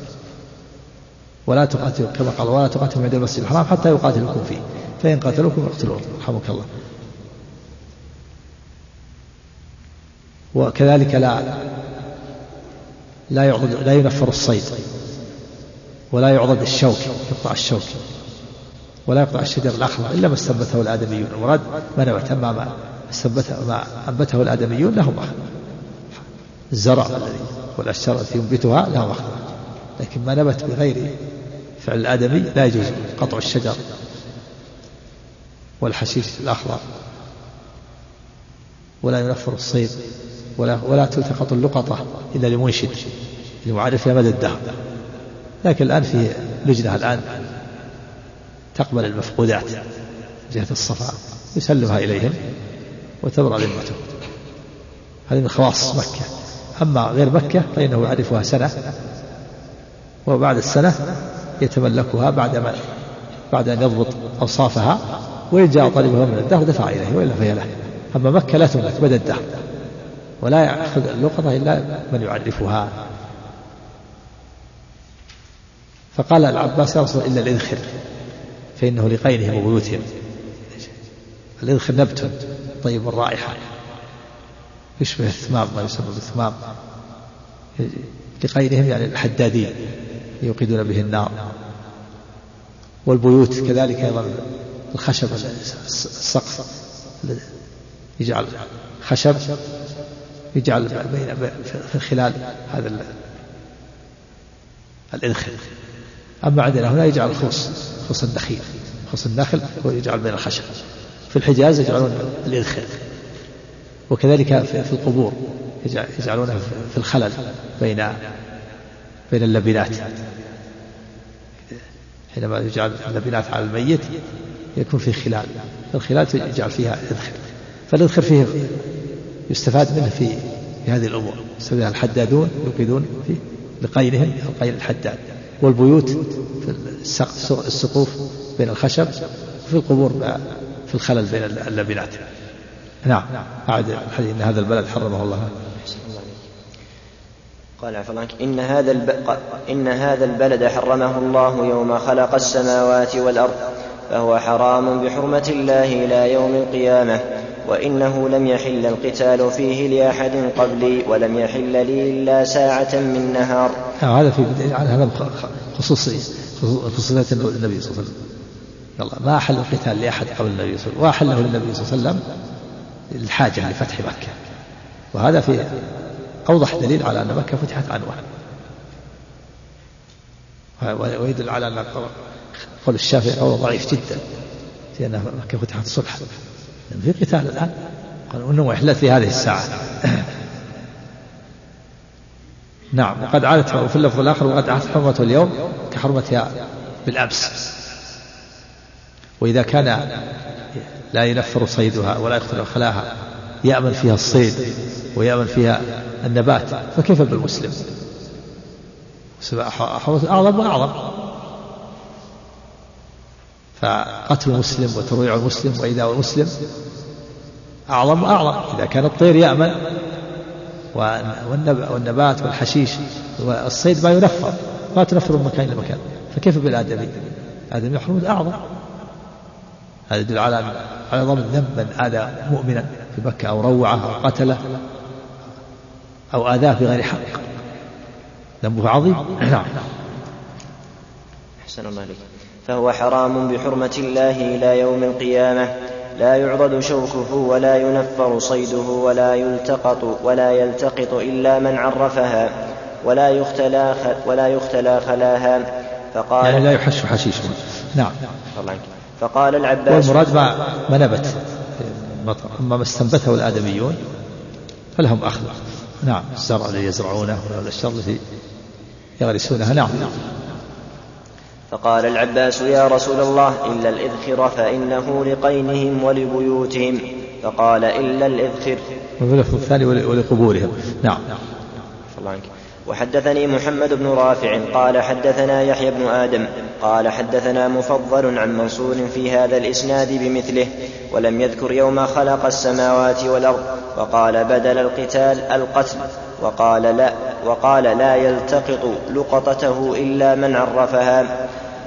ولا تقاتلوا كما قال ولا تقاتلوا عند المسجد الحرام حتى يقاتلوكم فيه فإن قاتلوكم اقتلوهم رحمك الله. وكذلك لا ينفر الصيد، ولا يعضد الشوك، يقطع الشوك، ولا يقطع الشجر الأخضر إلا ما استنبته الآدميون. المراد ما نبت، أما ما أنبته الآدميون لهم أخذ. الزرع الذي والأشجار التي ينبتها لهم أخذ، لكن ما نبت بغير فعل الآدمي لا يجوز قطع الشجر والحشيش الأخضر، ولا ينفر الصيد، ولا تلتقط اللقطة إلا لمنشد لمعرف مدى الدهر. لكن الآن في لجنة الآن تقبل المفقودات جهة الصفاء، يسلمها إليهم وتبرأ ذمته. هذه من خواص مكة. أما غير مكة فإنه يعرفها سنة، وبعد السنة يتملكها بعد أن يضبط أوصافها، وإن جاء طالبها من الدهر دفع إليه وإلا فهي له. أما مكة لا تملك مدى الدهر، ولا يأخذ اللقطة إلا من يعرفها. فقال العباس يا رسول إلا الإذخر فإنه لقينهم وبيوتهم. الإذخر نبت طيب الرائحة يشبه الثمام، ما يسمى بالثمام. لقينهم يعني الحدادين يوقدون به النار. والبيوت كذلك أيضا الخشب، السقف يجعل خشب يجعل في خلال هذا الإذخر. أما عندنا هنا يجعل خص النخيل، خص النخل ويجعل بين الخشب. في الحجاز يجعلون الإذخر، وكذلك في القبور يجعلونه في الخلل بين اللبنات. حينما يجعل اللبنات على الميت يكون في الخلال يجعل فيها إذخر. فالإذخر فيه يستفاد منه في هذه الأمور. يستفيدها الحدادون يوقدون في لقينهم القين الحداد. والبيوت في السقوف بين الخشب، وفي القبور في الخلل بين اللبنات. نعم. أعد الحديث إن هذا البلد حرمه الله. قال إن هذا البلد حرمه الله يوم خلق السماوات والأرض، فهو حرام بحرمة الله إلى يوم القيامة، وإنه لم يحل القتال فيه لأحد قبلي، ولم يحل لي إلا ساعة من نهار. هذا في هذا خصوصية النبي صلى الله عليه وسلم. ما أحل القتال لأحد قبل النبي صلى الله عليه وسلم، وأحله للنبي صلى الله عليه وسلم الحاجة لفتح مكة. وهذا في أوضح دليل على أن مكة فتحت عنوة، ويدل على أن قول الشافعي قول ضعيف جدا في أن مكة فتحت صلحا، في قتال الآن. قالوا إنه أحلت في هذه الساعة. نعم. وقد عادت في اللفظ الآخر وقد عادت حرمته اليوم كحرمتها بالأمس. وإذا كان لا ينفر صيدها ولا يقتل خلاها، يأمن فيها الصيد ويأمن فيها النبات، فكيف بالمسلم؟ أعظم وأعظم. فقتل المسلم وترويع المسلم وإيذاء المسلم أعظم وأعظم. إذا كان الطير يأمن والنبات والحشيش والصيد ما ينفر، ما تنفر من مكان إلى مكان، فكيف بالآدمي؟ آدمي يحرم أعظم. هذا يدل على عظم الذنب من آذى مؤمنا في مكة أو روعه أو قتله أو آذاه بغير حق، ذنبه عظيم. نعم. أحسن الله عليك. فهو حرام بحرمة الله إلى يوم القيامة، لا يعضد شوكه ولا ينفر صيده ولا يلتقط إلا من عرفها ولا يختلى خلاها. فقال يعني لا يحش حشيش. نعم. فقال العباس والمراد ما نبت، أما ما استنبته الآدميون فلهم أخذ. نعم. الزرع الذي يزرعونه والأشجار التي يغرسونها. نعم. فقال العباس يا رسول الله إلا الإذخر فإنه لقينهم ولبيوتهم. فقال إلا الإذخر. وفي اللفظ الثاني ولقبورهم. نعم. وحدثني محمد بن رافع قال حدثنا يحيى بن آدم قال حدثنا مفضل عن منصور في هذا الإسناد بمثله، ولم يذكر يوم خلق السماوات والأرض، وقال بدل القتال القتل، وقال لا يلتقط لقطته إلا من عرفها.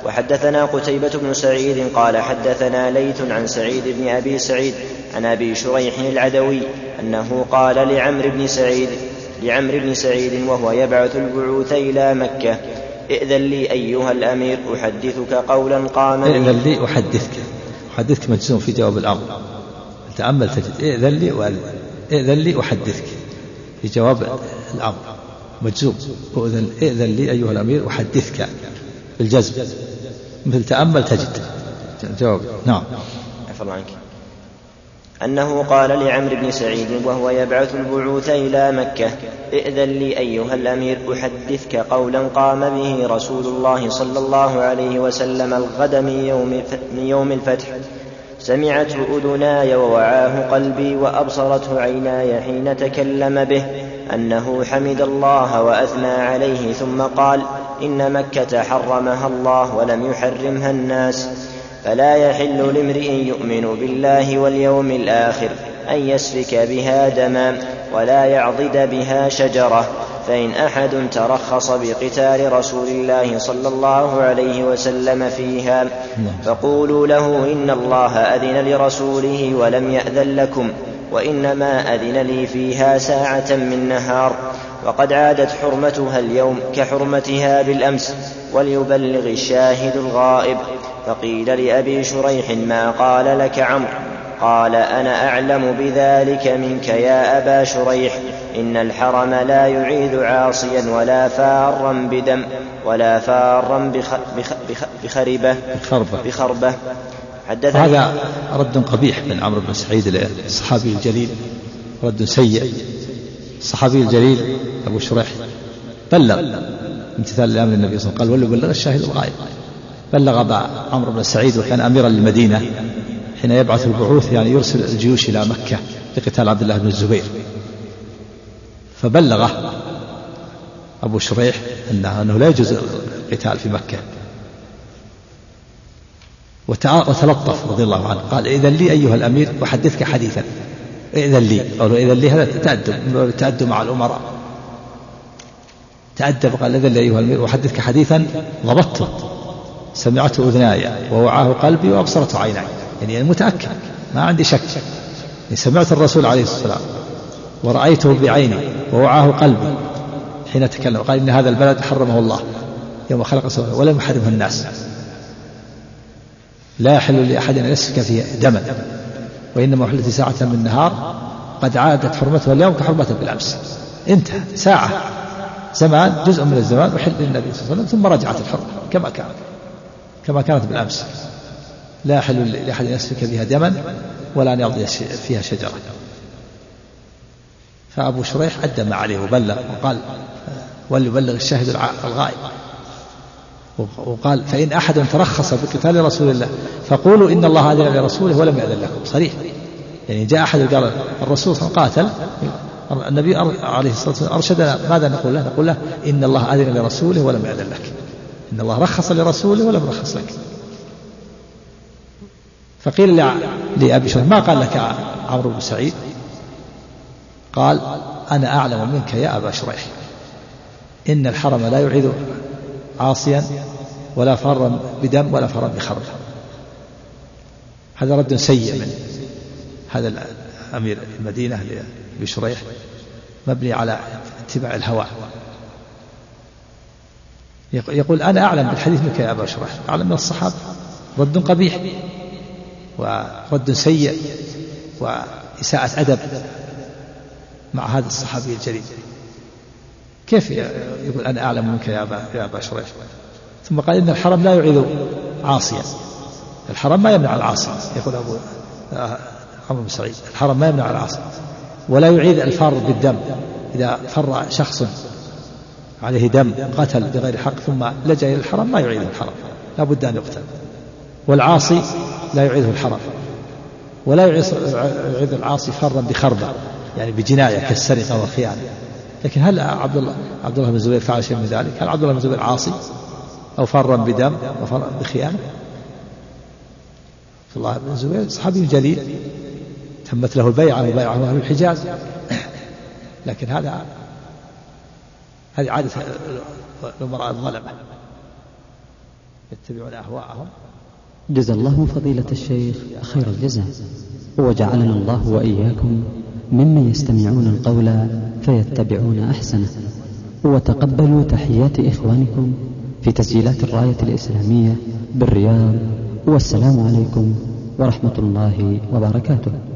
وحدثنا قتيبة بن سعيد قال حدثنا ليث عن سعيد بن أبي سعيد عن أبي شريح العدوي أنه قال لعمرو بن سعيد وهو يبعث البعوث إلى مكة: ائذن لي أيها الأمير أحدثك قولا قام ائذن لي أحدثك مجزوم في جواب الأمر. تأمل تجد ائذن لي أحدثك في جواب الأمر مجزوم. ائذن لي أيها الأمير أحدثك بالجزم، مثل تأمل تجد جواب. نعم. عفوا عنك. أنه قال لعمرو بن سعيد وهو يبعث البعوث إلى مكة: ائذن لي أيها الأمير أحدثك قولا قام به رسول الله صلى الله عليه وسلم الغد من يوم الفتح، سمعته أذناي ووعاه قلبي وأبصرته عيناي حين تكلم به، أنه حمد الله وأثنى عليه ثم قال: إن مكة حرمها الله ولم يحرمها الناس، فلا يحل لامرئ يؤمن بالله واليوم الآخر أن يسفك بها دما ولا يعضد بها شجرة، فإن أحد ترخص بقتال رسول الله صلى الله عليه وسلم فيها فقولوا له: إن الله أذن لرسوله ولم يأذن لكم، وإنما أذن لي فيها ساعة من نهار، وقد عادت حرمتها اليوم كحرمتها بالأمس، وليبلغ الشاهد الغائب. فقيل لأبي شريح: ما قال لك عمرو؟ قال: أنا أعلم بذلك منك يا أبا شريح، إن الحرم لا يعيد عاصيا ولا فارا بدم ولا فارا بخربة. هذا رد قبيح من عمرو بن سعيد الصحابي الجليل، رد سيء. الصحابي الجليل أبو شريح بلغ امتثال لأمر النبي صلى الله عليه وسلم، قال: وليبلغ الشاهد الغائب. بلغ عمرو بن سعيد وكان أميرا للمدينة حين يبعث البعوث، يعني يرسل الجيوش إلى مكة لقتال عبد الله بن الزبير، فبلغه أبو شريح أنه لا يجوز القتال في مكة، وتلطف رضي الله عنه، قال: إذن لي أيها الأمير أحدثك حديثا. إذن لي، قالوا إذن لي، هذا تأدب مع الأمراء، تأدب. قال: إذن لي أيها الأمير أحدثك حديثا ضبطته، سمعته أذناي ووعاه قلبي وأبصرته عيناي، يعني متأكد ما عندي شك، يعني سمعت الرسول عليه الصلاة والسلام ورأيته بعيني ووعاه قلبي حين تكلم، قال: إن هذا البلد حرمه الله يوم خلق السماوات ولم يحرمه الناس، لا يحل لأحد أن يسفك فيه دما، وإنما أحلت ساعة من النهار قد عادت حرمتها اليوم كحرمتها بالأمس. انتهى ساعة زمان، جزء من الزمان أحل للنبي صلى الله عليه وسلم، ثم رجعت الحرمة كما كانت بالأمس. لا يحل لأحد أن يسفك بها دما ولا أن يعضد فيها شجرة. فأبو شريح أدى ما عليه وبلغ، وقال: وليبلغ الشاهد الغائب. وقال: فإن أحد ترخص بقتال رسول الله فقولوا إن الله أذن لرسوله ولم يأذن لكم. صريح، يعني جاء أحد قال الرسول قاتل، النبي عليه الصلاة والسلام أرشدنا ماذا نقول له؟ نقول له: إن الله أذن لرسوله ولم يأذن لك، إن الله رخص لرسوله ولم يرخص لك. فقيل لأبي شريح: ما قال لك عمرو بن سعيد؟ قال: أنا أعلم منك يا أبا شريح، إن الحرم لا يعيد عاصيا ولا فرا بدم ولا فرا بخرب. هذا رد سيء من هذا الأمير المدينة لأبي شريح، مبني على اتباع الهوى. يقول: أنا أعلم بالحديث منك يا أبا شريح، أعلم من الصحابة. رد قبيح ورد سيء وإساءة أدب مع هذا الصحابي الجليل. كيف يقول أنا أعلم منك يا أبا شريح؟ ثم قال: إن الحرم لا يعيد عاصيا، الحرم ما يمنع العاصي. يقول أبو عمرو بن سعيد: الحرم ما يمنع العاصي، ولا يعيد الفار بالدم. إذا فر شخص عليه دم قتل بغير حق ثم لجأ إلى الحرم ما يعيد الحرم، لا بد أن يقتل. والعاصي لا يعيده الحرم، ولا يعيد العاصي فرا بخربة، يعني بجناية كالسرقة والخيانة. لكن هل عبد الله بن الزبير فعل شيء من ذلك؟ هل عبد الله بن الزبير عاصي أو فرا بدم وفرا بخيانة؟ عبد الله بن الزبير صحابي جليل تمت له البيعة وبيعه أهل الحجاز، لكن هذه عادة الأمراء الظلمة، يتبعون أهواءهم. جزا الله فضيلة الشيخ خير الجزاء، وجعلنا الله وإياكم ممن يستمعون القول فيتبعون أحسنه. وتقبلوا تحيات إخوانكم في تسجيلات الراية الإسلامية بالرياض، والسلام عليكم ورحمة الله وبركاته.